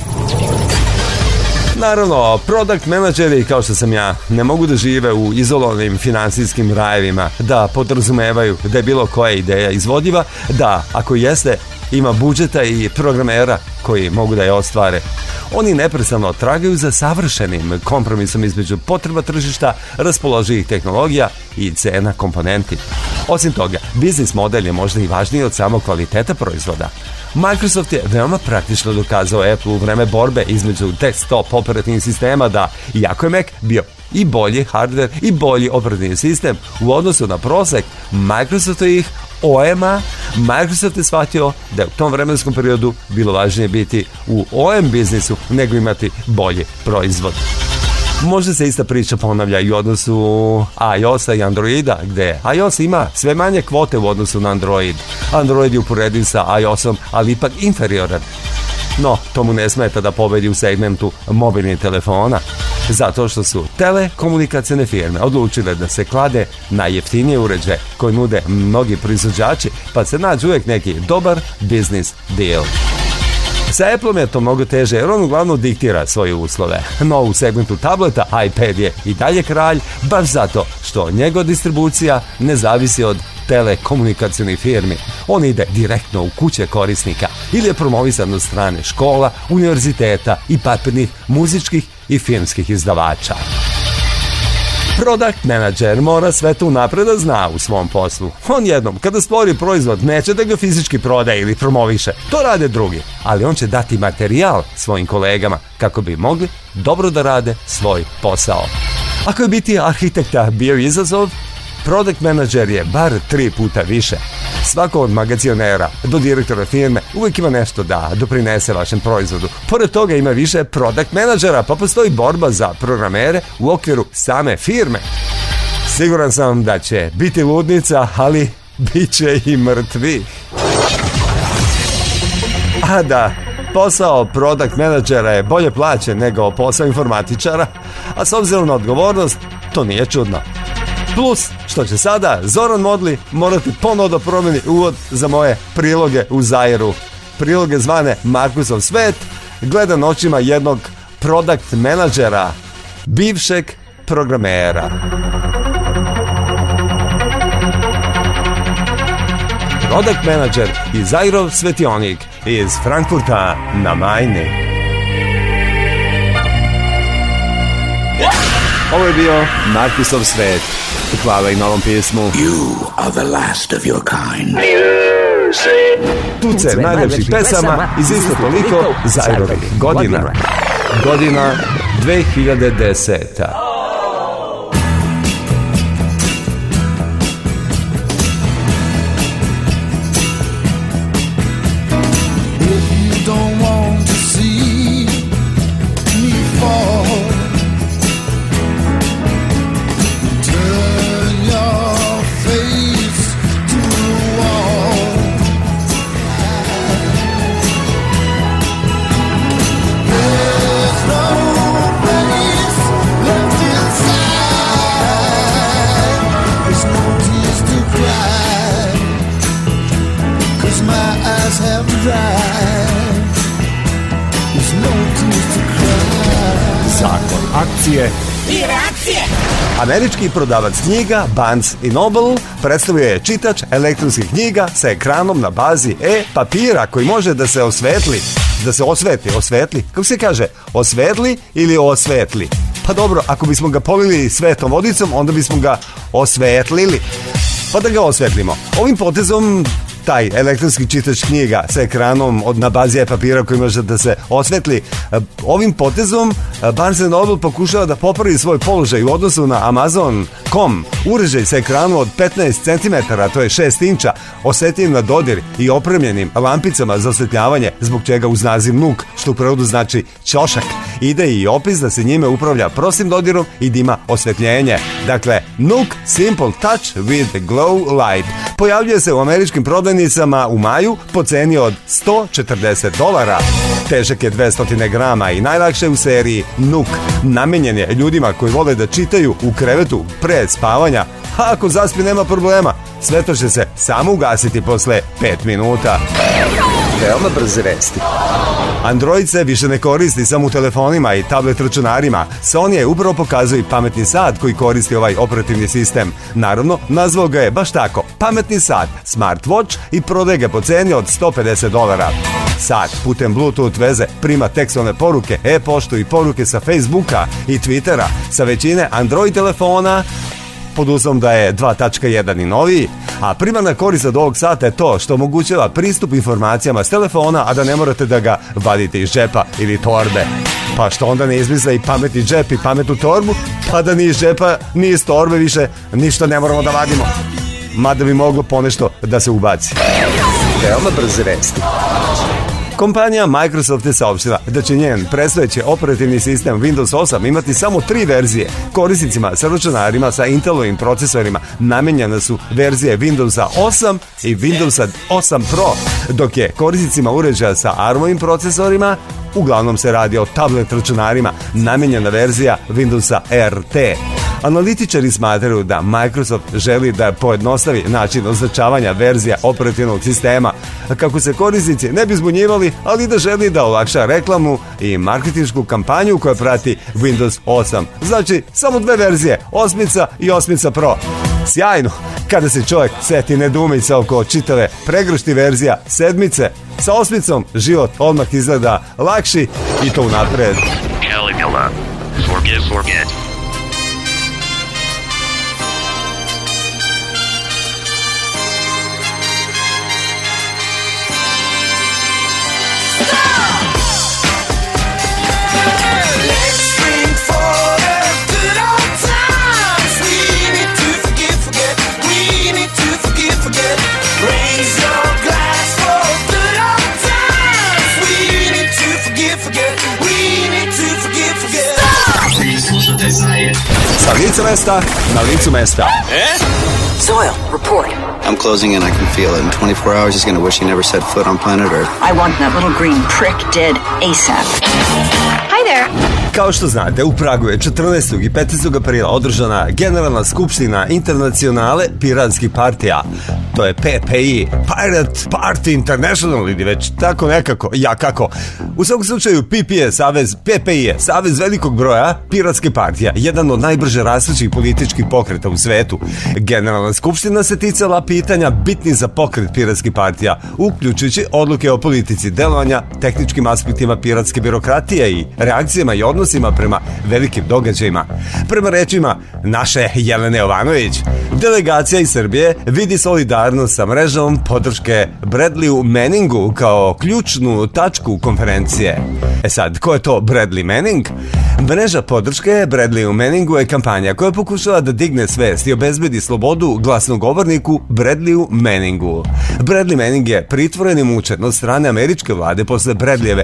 A: Naravno, product menadžeri, kao što sam ja, ne mogu da žive u izolovanim finansijskim rajevima, da podrazumevaju da je bilo koja ideja izvodiva, da, ako jeste, ima budžeta i programera koji mogu da je ostvare. Oni neprestano tragaju za savršenim kompromisom između potreba tržišta, raspoloživih tehnologija i cena komponenti. Osim toga, biznis model je možda i važniji od samog kvaliteta proizvoda. Microsoft je veoma praktično dokazao Apple u vreme borbe između desktop operativnih sistema da, iako je Mac bio i bolji hardware i bolji operativni sistem u odnosu na prosek Microsoftovih OEM-a, Microsoft je shvatio da je u tom vremenskom periodu bilo važnije biti u OEM biznisu nego imati bolji proizvod. Možda se ista priča ponavlja i u odnosu iOS-a i Androida, gde iOS ima sve manje kvote u odnosu na Android. Android je uporediv sa iOS-om, ali ipak inferioran. No, to mu ne smeta da pobedi u segmentu mobilnih telefona, zato što su telekomunikacijne firme odlučile da se klade na jeftinije uređaje koje nude mnogi proizvođači, pa se nađe uvijek neki dobar biznis deal. Sa Appleom je to mnogo teže jer on uglavnom diktira svoje uslove. No u segmentu tableta iPad je i dalje kralj, baš zato što njegova distribucija ne zavisi od telekomunikacijnih firmi. On ide direktno u kuće korisnika ili je promovisan od strane škola, univerziteta i papirnih muzičkih i filmskih izdavača. Product manager mora sve to unapred da zna u svom poslu. On jednom, kada stvori proizvod, neće da ga fizički prodaje ili promoviše. To rade drugi. Ali on će dati materijal svojim kolegama kako bi mogli dobro da rade svoj posao. Ako je biti arhitekta bio izazov, product manager je bar 3 puta više. Svako od magacionera do direktora firme uvijek ima nešto da doprinese vašem proizvodu. Pored toga ima više product menadžera, pa postoji borba za programere u okviru same firme. Siguran sam da će biti ludnica, ali bit će i mrtvi. A da, posao product menadžera je bolje plaćen nego posao informatičara, a s obzirom na odgovornost, to nije čudno. Plus, što će sada Zoran Modli morati ponovo da promeni uvod za moje priloge u Zairu. Priloge zvane Markusov svet, gledan očima jednog product menadžera, bivšeg programera. Product manager i Zairov svetionik iz Frankfurta na Majni. Ovo je bio Markusov svet. Hvala i na ovom pismu.
J: You are the last of your kind.
A: Tuce najljepših pesama iz isto toliko Zairovih godina. Godina 2010. Zakon akcije i reakcije. Američki prodavac knjiga Barnes & Noble predstavio je čitač elektronskih knjiga sa ekranom na bazi e-papira koji može da se osvetli. Da se osvetli, kako se kaže? Osvetli ili osvetli? Pa dobro, ako bismo ga polili svetom vodicom, onda bismo ga osvetlili. Pa da ga osvetlimo. Ovim potezom taj elektronski čitač knjiga sa ekranom na bazi e-papira koji može da se osvetli. Ovim potezom Barnes & Noble pokušava da popravi svoj položaj u odnosu na Amazon.com. Uređaj sa ekranom od 15 cm, to je 6 inča, osetljiv na dodir i opremljenim lampicama za osvetljavanje, zbog čega uz naziv NUK, što u prevodu znači ćošak, ide i opis da se njime upravlja prostim dodirom i da ima osvetljenje. Dakle, NUK Simple Touch with Glow Light. Pojavljuje se u američkim prodavnicama u maju po ceni od $140. Težak je 200 grama i najlakše u seriji NUK. Namenjen je ljudima koji vole da čitaju u krevetu pre spavanja, a ako zaspi nema problema, svetlo će se samo ugasiti posle 5 minuta.
H: Veoma brze vesti.
A: Android se više ne koristi samo u telefonima i tablet računarima. Sony je upravo pokazao i pametni sat koji koristi ovaj operativni sistem. Naravno, nazvao ga je baš tako, pametni sat, smartwatch, i prodaje ga po ceni od $150. Sat putem Bluetooth veze prima tekstualne poruke, e-poštu i poruke sa Facebooka i Twittera sa većine Android telefona, pod uslovom da je 2.1 i noviji, a primarna korist od ovog sata je to što omogućava pristup informacijama s telefona, a da ne morate da ga vadite iz džepa ili torbe. Pa što onda ne izmisle i pametni džep i pametnu torbu, pa da ni iz džepa ni iz torbe više ništa ne moramo da vadimo. Mada bi moglo ponešto da se ubaci.
H: Veoma brze vesti.
A: Kompanija Microsoft je saopštila da će njen predstojeći operativni sistem Windows 8 imati samo 3 verzije. Korisnicima sa računarima sa Intelovim procesorima namenjena su verzije Windowsa 8 i Windowsa 8 Pro, dok je korisnicima uređaja sa ARM-ovim procesorima, uglavnom se radi o tablet računarima, namenjena verzija Windowsa RT. Analitičari smatraju da Microsoft želi da pojednostavi način označavanja verzija operativnog sistema kako se korisnici ne bi zbunjivali, ali da želi da olakša reklamnu i marketinšku kampanju koja prati Windows 8. Znači, samo 2 verzije, 8 i 8 Pro. Sjajno, kada se čovjek seti nedoumica oko čitave pregršti verzija 7, sa 8 život odmah izgleda lakši i to unapred.
I: Caligula. Forget.
A: Sa lica mesta na licu mesta.
B: Soil, report.
C: I'm closing in, I can feel it. In 24 hours, he's gonna wish he never set foot on planet Earth.
B: I want that little green prick dead ASAP. Hi there.
A: Kao što znate, u Pragu je 14. i 15. aprila održana Generalna skupština Internacionale piratskih partija. To je PPI, Pirate Party International, ili već tako nekako, kako. U svakom slučaju, PPI je savez velikog broja piratskih partija, jedan od najbrže rastućih političkih pokreta u svetu. Generalna skupština se ticala pitanja bitnih za pokret piratskih partija, uključujući odluke o politici delovanja, tehničkim aspektima piratske birokratije i reakcijama i odnosima prema velikim događajima. Prema rečima naše Jelene Jovanović, delegacija iz Srbije vidi solidarnost sa mrežom podrške Bradleyu Manningu kao ključnu tačku konferencije. Sad, ko je to Bradley Manning? Mreža podrške Bradleyu Manningu je kampanja koja pokušava da digne svest i obezbedi slobodu glasnogovorniku Bradleyu Manningu. Bradley Manning je pritvoren i mučen od strane američke vlade posle Bradleyjeve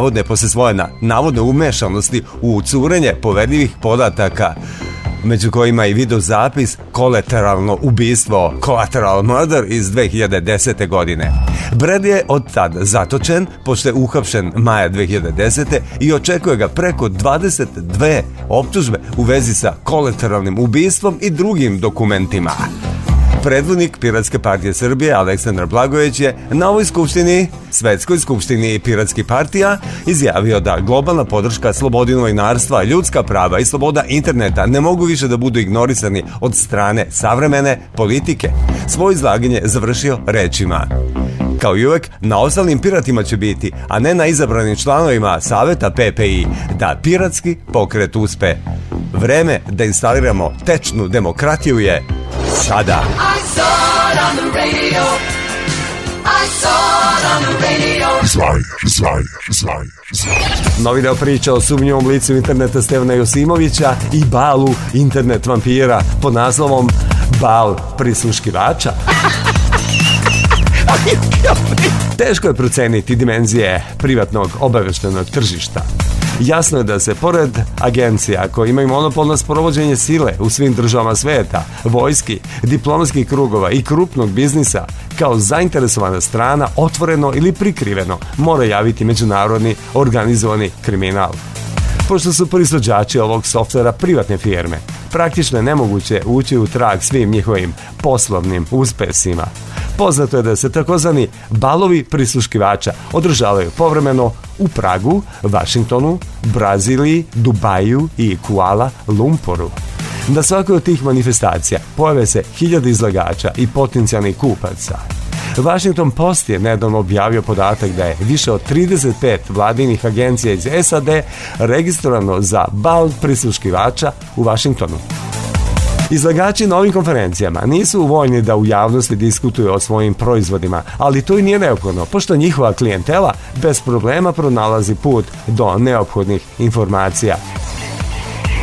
A: navodne umešanosti u curenje poverljivih podataka, među kojima i video zapis Kolateralno ubistvo, Collateral Murder iz 2010. godine. Bradley je od tada zatočen, pošto je uhapšen maja 2010. i očekuje ga preko 22 optužbe u vezi sa kolateralnim ubistvom i drugim dokumentima. Predvodnik Piratske partije Srbije Aleksandar Blagojević je na ovoj skupštini, Svetskoj skupštini piratskih partija, izjavio da globalna podrška slobodi novinarstva, ljudska prava i sloboda interneta ne mogu više da budu ignorisani od strane savremene politike. Svoje izlaganje završio rečima: kao i uvek, na ostalim piratima će biti, a ne na izabranim članovima saveta PPI, da piratski pokret uspe. Vreme da instaliramo tečnu demokratiju je sada. Novi deo priča o sumnjivom licu interneta Stevana Josimovića i balu internet vampira pod naslovom Bal prisluškivača. Teško je proceniti dimenzije privatnog obaveštajnog tržišta. Jasno je da se pored agencija koje imaju monopol na sprovođenje sile u svim državama sveta, vojski, diplomatskih krugova i krupnog biznisa, kao zainteresovana strana otvoreno ili prikriveno mora javiti međunarodni organizovani kriminal. Pošto su proizvođači ovog softvera privatne firme, praktično je nemoguće ući u trag svim njihovim poslovnim uspesima. Poznato je da se takozvani balovi prisluškivača održavaju povremeno u Pragu, Vašingtonu, Braziliji, Dubaju i Kuala Lumporu. Na svakoj od tih manifestacija pojave se 1000 izlagača i potencijalnih kupaca. Washington Post je nedavno objavio podatak da je više od 35 vladinih agencija iz SAD registrovano za bal prisluškivača u Washingtonu. Izlagači na ovim konferencijama nisu voljni da u javnosti diskutuju o svojim proizvodima, ali to i nije neophodno, pošto njihova klijentela bez problema pronalazi put do neophodnih informacija.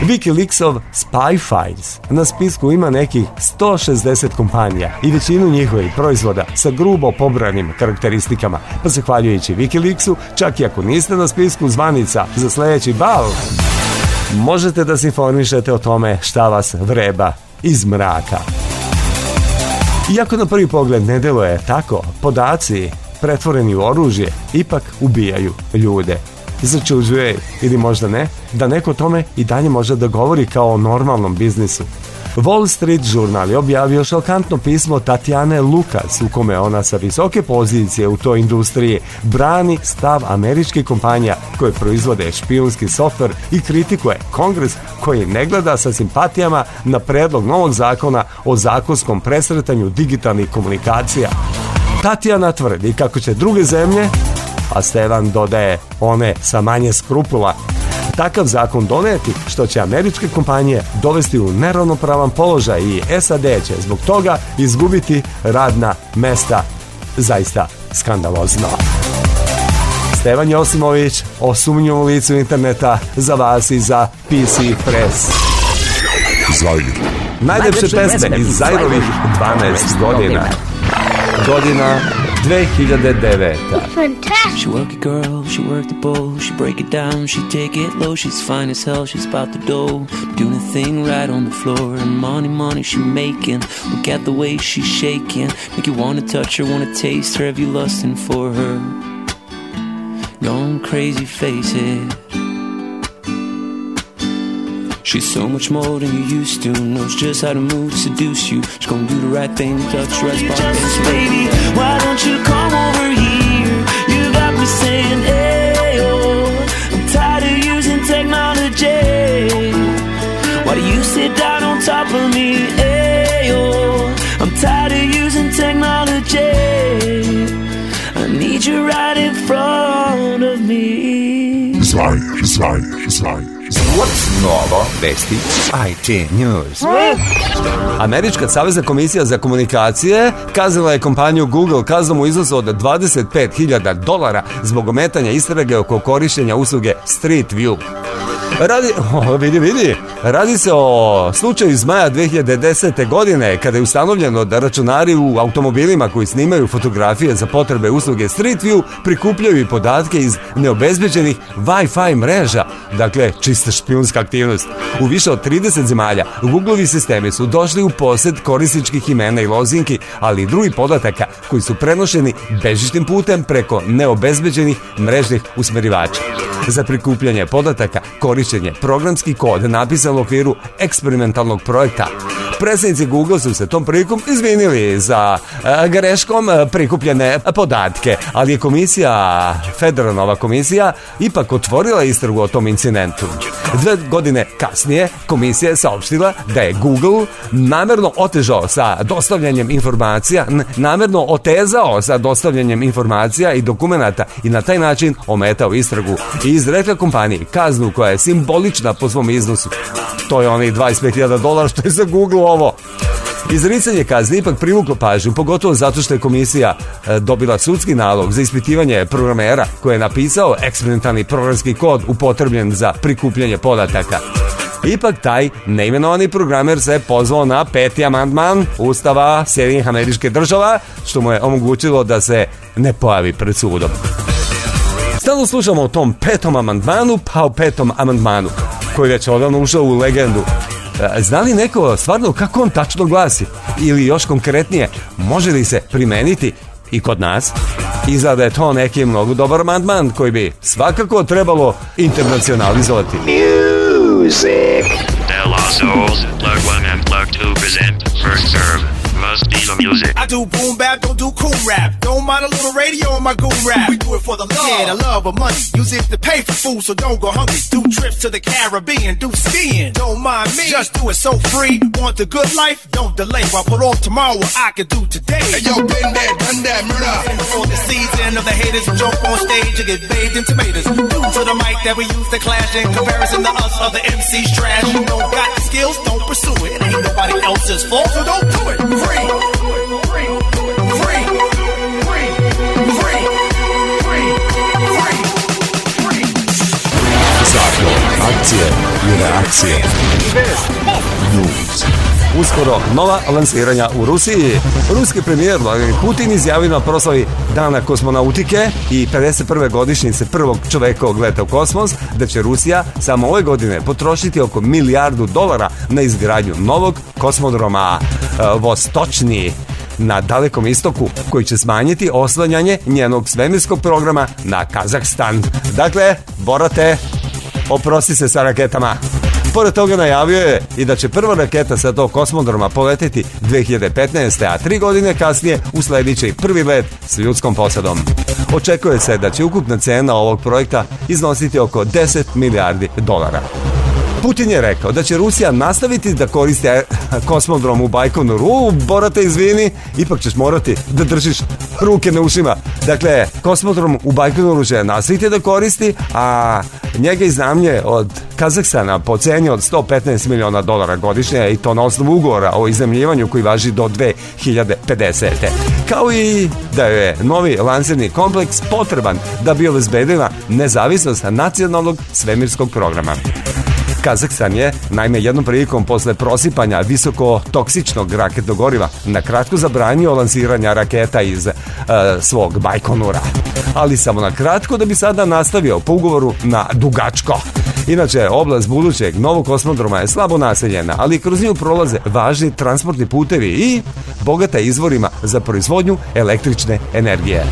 A: Wikileaksov Spy Files na spisku ima nekih 160 kompanija i većinu njihovih proizvoda sa grubo pobranim karakteristikama, pa zahvaljujući Wikileaksu, čak i ako niste na spisku zvanica za sljedeći bal, možete da se informišete o tome šta vas vreba iz mraka. Iako na prvi pogled ne deluje tako, podaci pretvoreni u oružje ipak ubijaju ljude. Začuđuje, ili možda ne, da neko o tome i dalje može da govori kao o normalnom biznisu. Wall Street žurnal je objavio šokantno pismo Tatjane Lukas u kome ona sa visoke pozicije u toj industriji brani stav američkih kompanija koje proizvode špijunski softver i kritikuje Kongres koji ne gleda sa simpatijama na predlog novog zakona o zakonskom presretanju digitalnih komunikacija. Tatjana tvrdi kako će druge zemlje, a Stevan dodaje one sa manje skrupula, takav zakon doneti što će američke kompanije dovesti u neravnopravan položaj i SAD će zbog toga izgubiti radna mesta. Zaista skandalozno. Stevan Josimović, osumnjivom licu interneta, za vas i za PC Press.
G: Zajr.
A: Najlepše pesme iz Zajrovih 12 godina. Godina 2009.
Q: She work it girl, she work the bowl, she break it down, she take it low, she's fine as hell, she's about the dough, doing a thing right on the floor, and money she making, look at the way she's shaking, make you wanna touch her, wanna taste her, have you lusting for her, going crazy, face it. She's so much more than you used to, knows just how to move to seduce you. She's gonna do the right thing, touch the right spot. Just baby, why don't you come over here? You got me saying, hey, oh, I'm tired of using technology. Why do you sit down on top of me? Hey, oh, I'm tired of using technology. I need you right in front of me.
G: Zajr.
O: Novo vesti IT News.
A: Američka savezna komisija za komunikacije kaznila je kompaniju Google kaznom u iznosu od $25.000 zbog ometanja istrage oko korištenja usluge Street View. Radi se o slučaju iz maja 2010. godine kada je ustanovljeno da računari u automobilima koji snimaju fotografije za potrebe usluge Street View prikupljaju i podatke iz neobezbeđenih Wi-Fi mreža, dakle čista špijunska aktivnost. U više od 30 zemalja Googleovi sistemi su došli u posjed korisničkih imena i lozinki, ali i drugih podataka koji su prenošeni bežičnim putem preko neobezbeđenih mrežnih usmerivača. Za prikupljanje podataka korišćenje programski kod napisan u okviru eksperimentalnog projekta. Predstavnici Google su se tom prilikom izvinili za greškom prikupljene podatke, ali je federalna komisija ipak otvorila istragu o tom incidentu. 2 godine kasnije komisija je saopštila da je Google namjerno otezao sa dostavljanjem informacija i dokumenata i na taj način ometao istragu i izrekla kompaniji kaznu koja je simbolična po svom iznosu. To je onih $25.000 što je za Google ovo. Izricanje kazne ipak privuklo pažnju, pogotovo zato što je komisija dobila sudski nalog za ispitivanje programera koji je napisao eksperimentalni programski kod upotrebljen za prikupljanje podataka. Ipak taj neimenovani programer se pozvao na 5. amandman Ustava Sjedinjenih Američkih Država, što mu je omogućilo da se ne pojavi pred sudom. Stalno slušamo o tom 5. amandmanu, pa o 5. amandmanu, koji već odavno ušao u legendu. Zna li neko stvarno kako on tačno glasi? Ili još konkretnije, može li se primeniti i kod nas? Izgleda da je to neki mnogo dobar amandman koji bi svakako trebalo internacionalizovati.
I: Music. Del Osos, plug 1 and plug 2 present First Serve. Must be the music.
R: I do boom bap, don't do cool rap. Don't mind a little radio on my goon rap. We do it for the love. Yeah, the love of money. Use it to pay for food, so don't go hungry. Do trips to the Caribbean, do skiing. Don't mind me, just do it so free. Want the good life? Don't delay. While put off tomorrow what I could do today.
S: Hey, yo, been there, done that, murder.
R: Before the season of the haters, jump on stage and get bathed in tomatoes. Due to the mic that we use to clash in comparison to us other MCs trash. You don't got the skills, don't pursue it. It ain't nobody else's fault, so don't do it. Free.
G: Zakon, akcije i reakcije.
A: News. Uskoro nova lansiranja u Rusiji. Ruski premijer Vladimir Putin izjavio na proslavi Dana kosmonautike i 51. godišnjice prvog čovekovog leta u kosmos da će Rusija samo ove godine potrošiti oko $1 milijardu na izgradnju novog kosmodroma Vostočni na Dalekom istoku, koji će smanjiti oslanjanje njenog svemirskog programa na Kazahstan. Dakle, Borate, oprosti se sa raketama. Pored toga najavio je i da će prva raketa sa tog kosmodroma poleteti 2015. a 3 godine kasnije usledit će i prvi let s ljudskom posadom. Očekuje se da će ukupna cena ovog projekta iznositi oko $10 milijardi. Putin je rekao da će Rusija nastaviti da koristi kosmodrom u Bajkonoru. Borate, izvini, ipak ćeš morati da držiš ruke na ušima. Dakle, kosmodrom u Bajkonoru će nastaviti da koristi, a njega iznajmljuje od Kazahstana po ceni od $115 miliona godišnje, i to na osnovu ugovora o iznajmljivanju koji važi do 2050. Kao i da je novi lansirni kompleks potreban da bi obezbedila nezavisnost nacionalnog svemirskog programa. Kazahstan je, naime, jednom prilikom posle prosipanja visoko toksičnog raketnog goriva na kratko zabranio lansiranja raketa iz svog Bajkonura. Ali samo na kratko, da bi sada nastavio po ugovoru na dugačko. Inače, oblast budućeg novog kosmodroma je slabo naseljena, ali kroz nju prolaze važni transportni putevi i bogata izvorima za proizvodnju električne energije.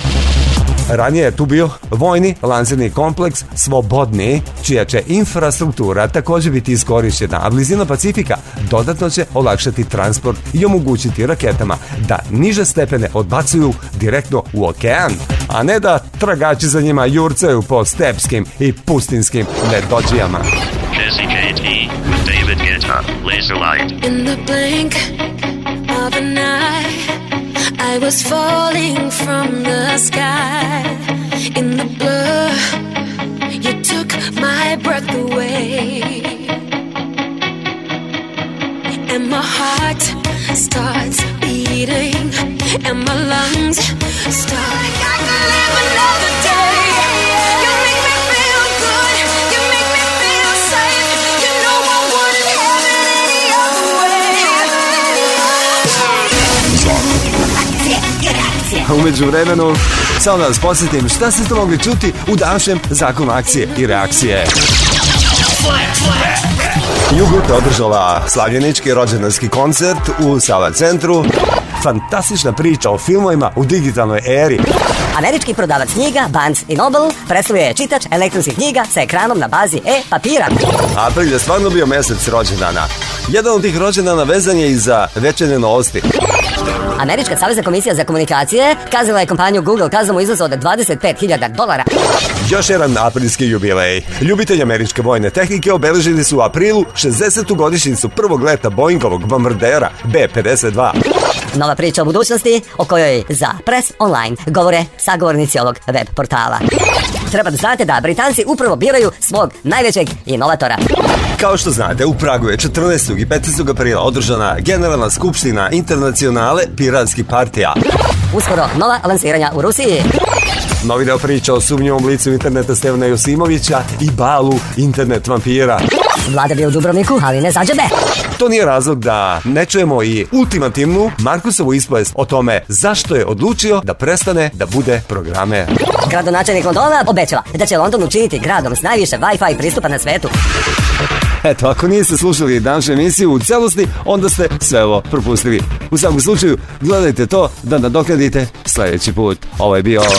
A: Ranije je tu bio vojni lansirni kompleks Slobodni, čija će infrastruktura također biti iskorišćena, a blizina Pacifika dodatno će olakšati transport i omogućiti raketama da niže stepene odbacuju direktno u okean, a ne da tragači za njima jurcaju po stepskim i pustinskim nedođijama.
I: Jesse JT with David Guetta, Laser Light.
L: In the blink of an eye, I was falling from the sky. In the blur, you took my breath away. And my heart starts beating, and my lungs start. I could live another day. You make me feel good, you make me feel safe. You know I wouldn't have it any other way.
A: Umeđu vremenu, samo da vas podsjetim šta ste mogli čuti u današnjem Zakonu akcije i reakcije. Jugut održala slavljenički rođendanski koncert u Sava centru. Fantastična priča o filmovima u digitalnoj eri.
F: Američki prodavac knjiga Barnes & Noble predstavlja čitač elektronskih knjiga sa ekranom na bazi e-papira.
A: April je stvarno bio mesec rođendana. Jedan od tih rođendana vezan je i za večernje novosti.
F: Američka savezna komisija za komunikacije kazala je kompaniju Google kaznom u iznosu od $25.000.
A: Još jedan aprilski jubilej. Ljubitelji američke vojne tehnike obeležili su u aprilu 60. godišnjicu prvog leta Boeingovog bombardera B-52.
F: Nova priča o budućnosti o kojoj za Press Online govore sagovornici ovog web portala. Treba da znate da Britanci upravo biraju svog najvećeg inovatora.
A: Kao što znate, u Pragu je 14. i 15. aprila održana Generalna skupština Internacionale piratskih partija.
F: Uskoro nova lansiranja u Rusiji.
A: Novi deo priča o sumnjivom licu interneta Stevana Josimovića i balu internet vampira.
F: Vlada bio u Dubrovniku, ali ne za džabe.
A: To nije razlog da ne čujemo i ultimativnu Markusovu ispovest o tome zašto je odlučio da prestane da bude programer.
F: Gradonačelnik Londona obećava da će London učiniti gradom s najviše Wi-Fi pristupa na svetu.
A: Eto, ako niste slušali današnju emisiju u celosti, onda ste sve ovo propustili. U svakom slučaju, gledajte to da nadoknadite sljedeći put. Ovo je bio...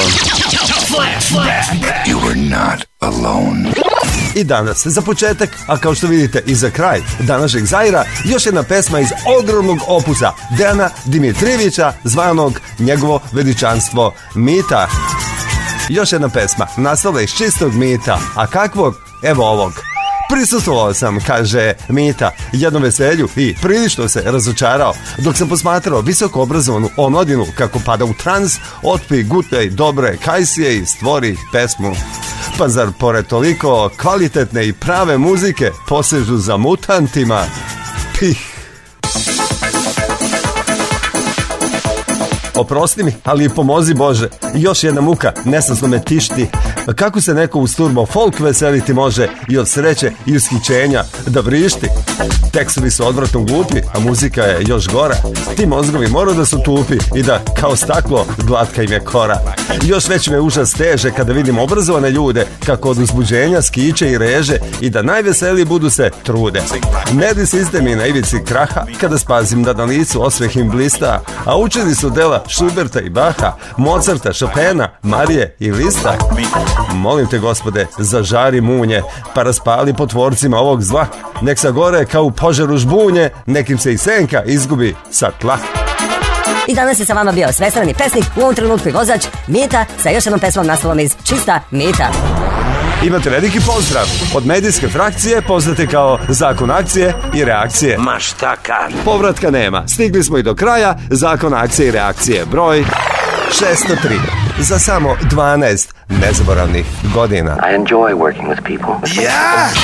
J: You were not alone.
A: I danas, za početak, a kao što vidite i za kraj današnjeg Zaira, još jedna pesma iz ogromnog opusa Dejana Dimitrijevića, zvanog njegovo veličanstvo Mita. Još jedna pesma, nastala iz čistog mita, a kakvog? Evo ovog. Prisustvovao sam, kaže Mita, jednom veselju i prilično se razočarao dok sam posmatrao visoko obrazovanu omladinu kako pada u trans, otpi gute i dobre kajsije i stvori pesmu. Pa zar pored toliko kvalitetne i prave muzike posežu za mutantima? Pih. Oprosti mi, ali pomozi Bože. Još jedna muka, nesnosno me tišti. Kako se neko uz turbo folk veseliti može i od sreće i ushićenja da vrišti? Tekstovi su odvratno glupi, a muzika je još gora. Ti mozgovi moraju da su tupi i da, kao staklo, glatka im je kora. Još već me užas teže kada vidim obrazovane ljude kako od uzbuđenja skiče i reže i da najveseliji budu se trude. Nervni sistem je na ivici kraha kada spazim da na licu osmeh im blista, a učeni su dela Schuberta i Baha, Mozarta, Chopina, Marije i Lista. Molim te, Gospode, zažari munje, pa raspali po tvorcima ovog zla. Nek sa gore kao u požaru žbunje, nekim se i senka izgubi sa tla.
F: I danas je sa vama bio svestrani pesnik, u ovom trenutku i vozač Mita sa još jednom pesmom naslovom iz Čista Mita.
A: Imate veliki pozdrav od medijske frakcije, poznate kao Zakon akcije i reakcije.
H: Ma šta kad?
A: Povratka nema, stigli smo i do kraja. Zakon akcije i reakcije broj 603. Za samo 12 nezaboravnih godina.
T: I enjoy working with people.
A: Yeah!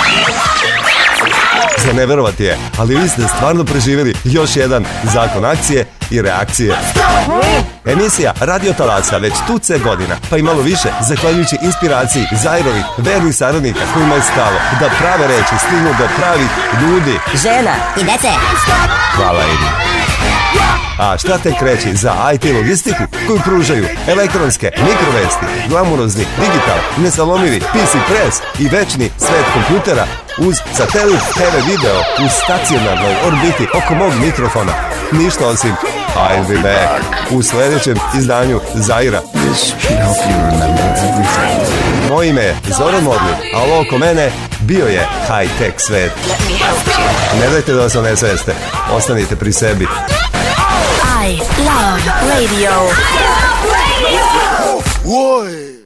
A: Za ne verovati je, ali vi ste stvarno preživjeli još jedan Zakon akcije i reakcije. Emisija Radio Talaca već tuce godina, pa i malo više, zahvaljujući inspiraciji Zairovih vernih saradnika kojima je stalo da prave reči stignu do pravih ljudi,
F: žena i dece.
A: Hvala im. A šta tek reći za IT logistiku koju pružaju elektronske mikrovesti, glamurozni digital, nesalomivi PC press i večni svet kompjutera uz satelit TV video u stacionarnoj orbiti oko mog mikrofona. Ništa osim I'll be back u sljedećem izdanju Zaira. Moje ime je Zoran Modli, a ovo oko mene bio je high-tech svet. Ne dajte da vas onesveste, ostanite pri sebi.
L: I love radio.
S: Whoa.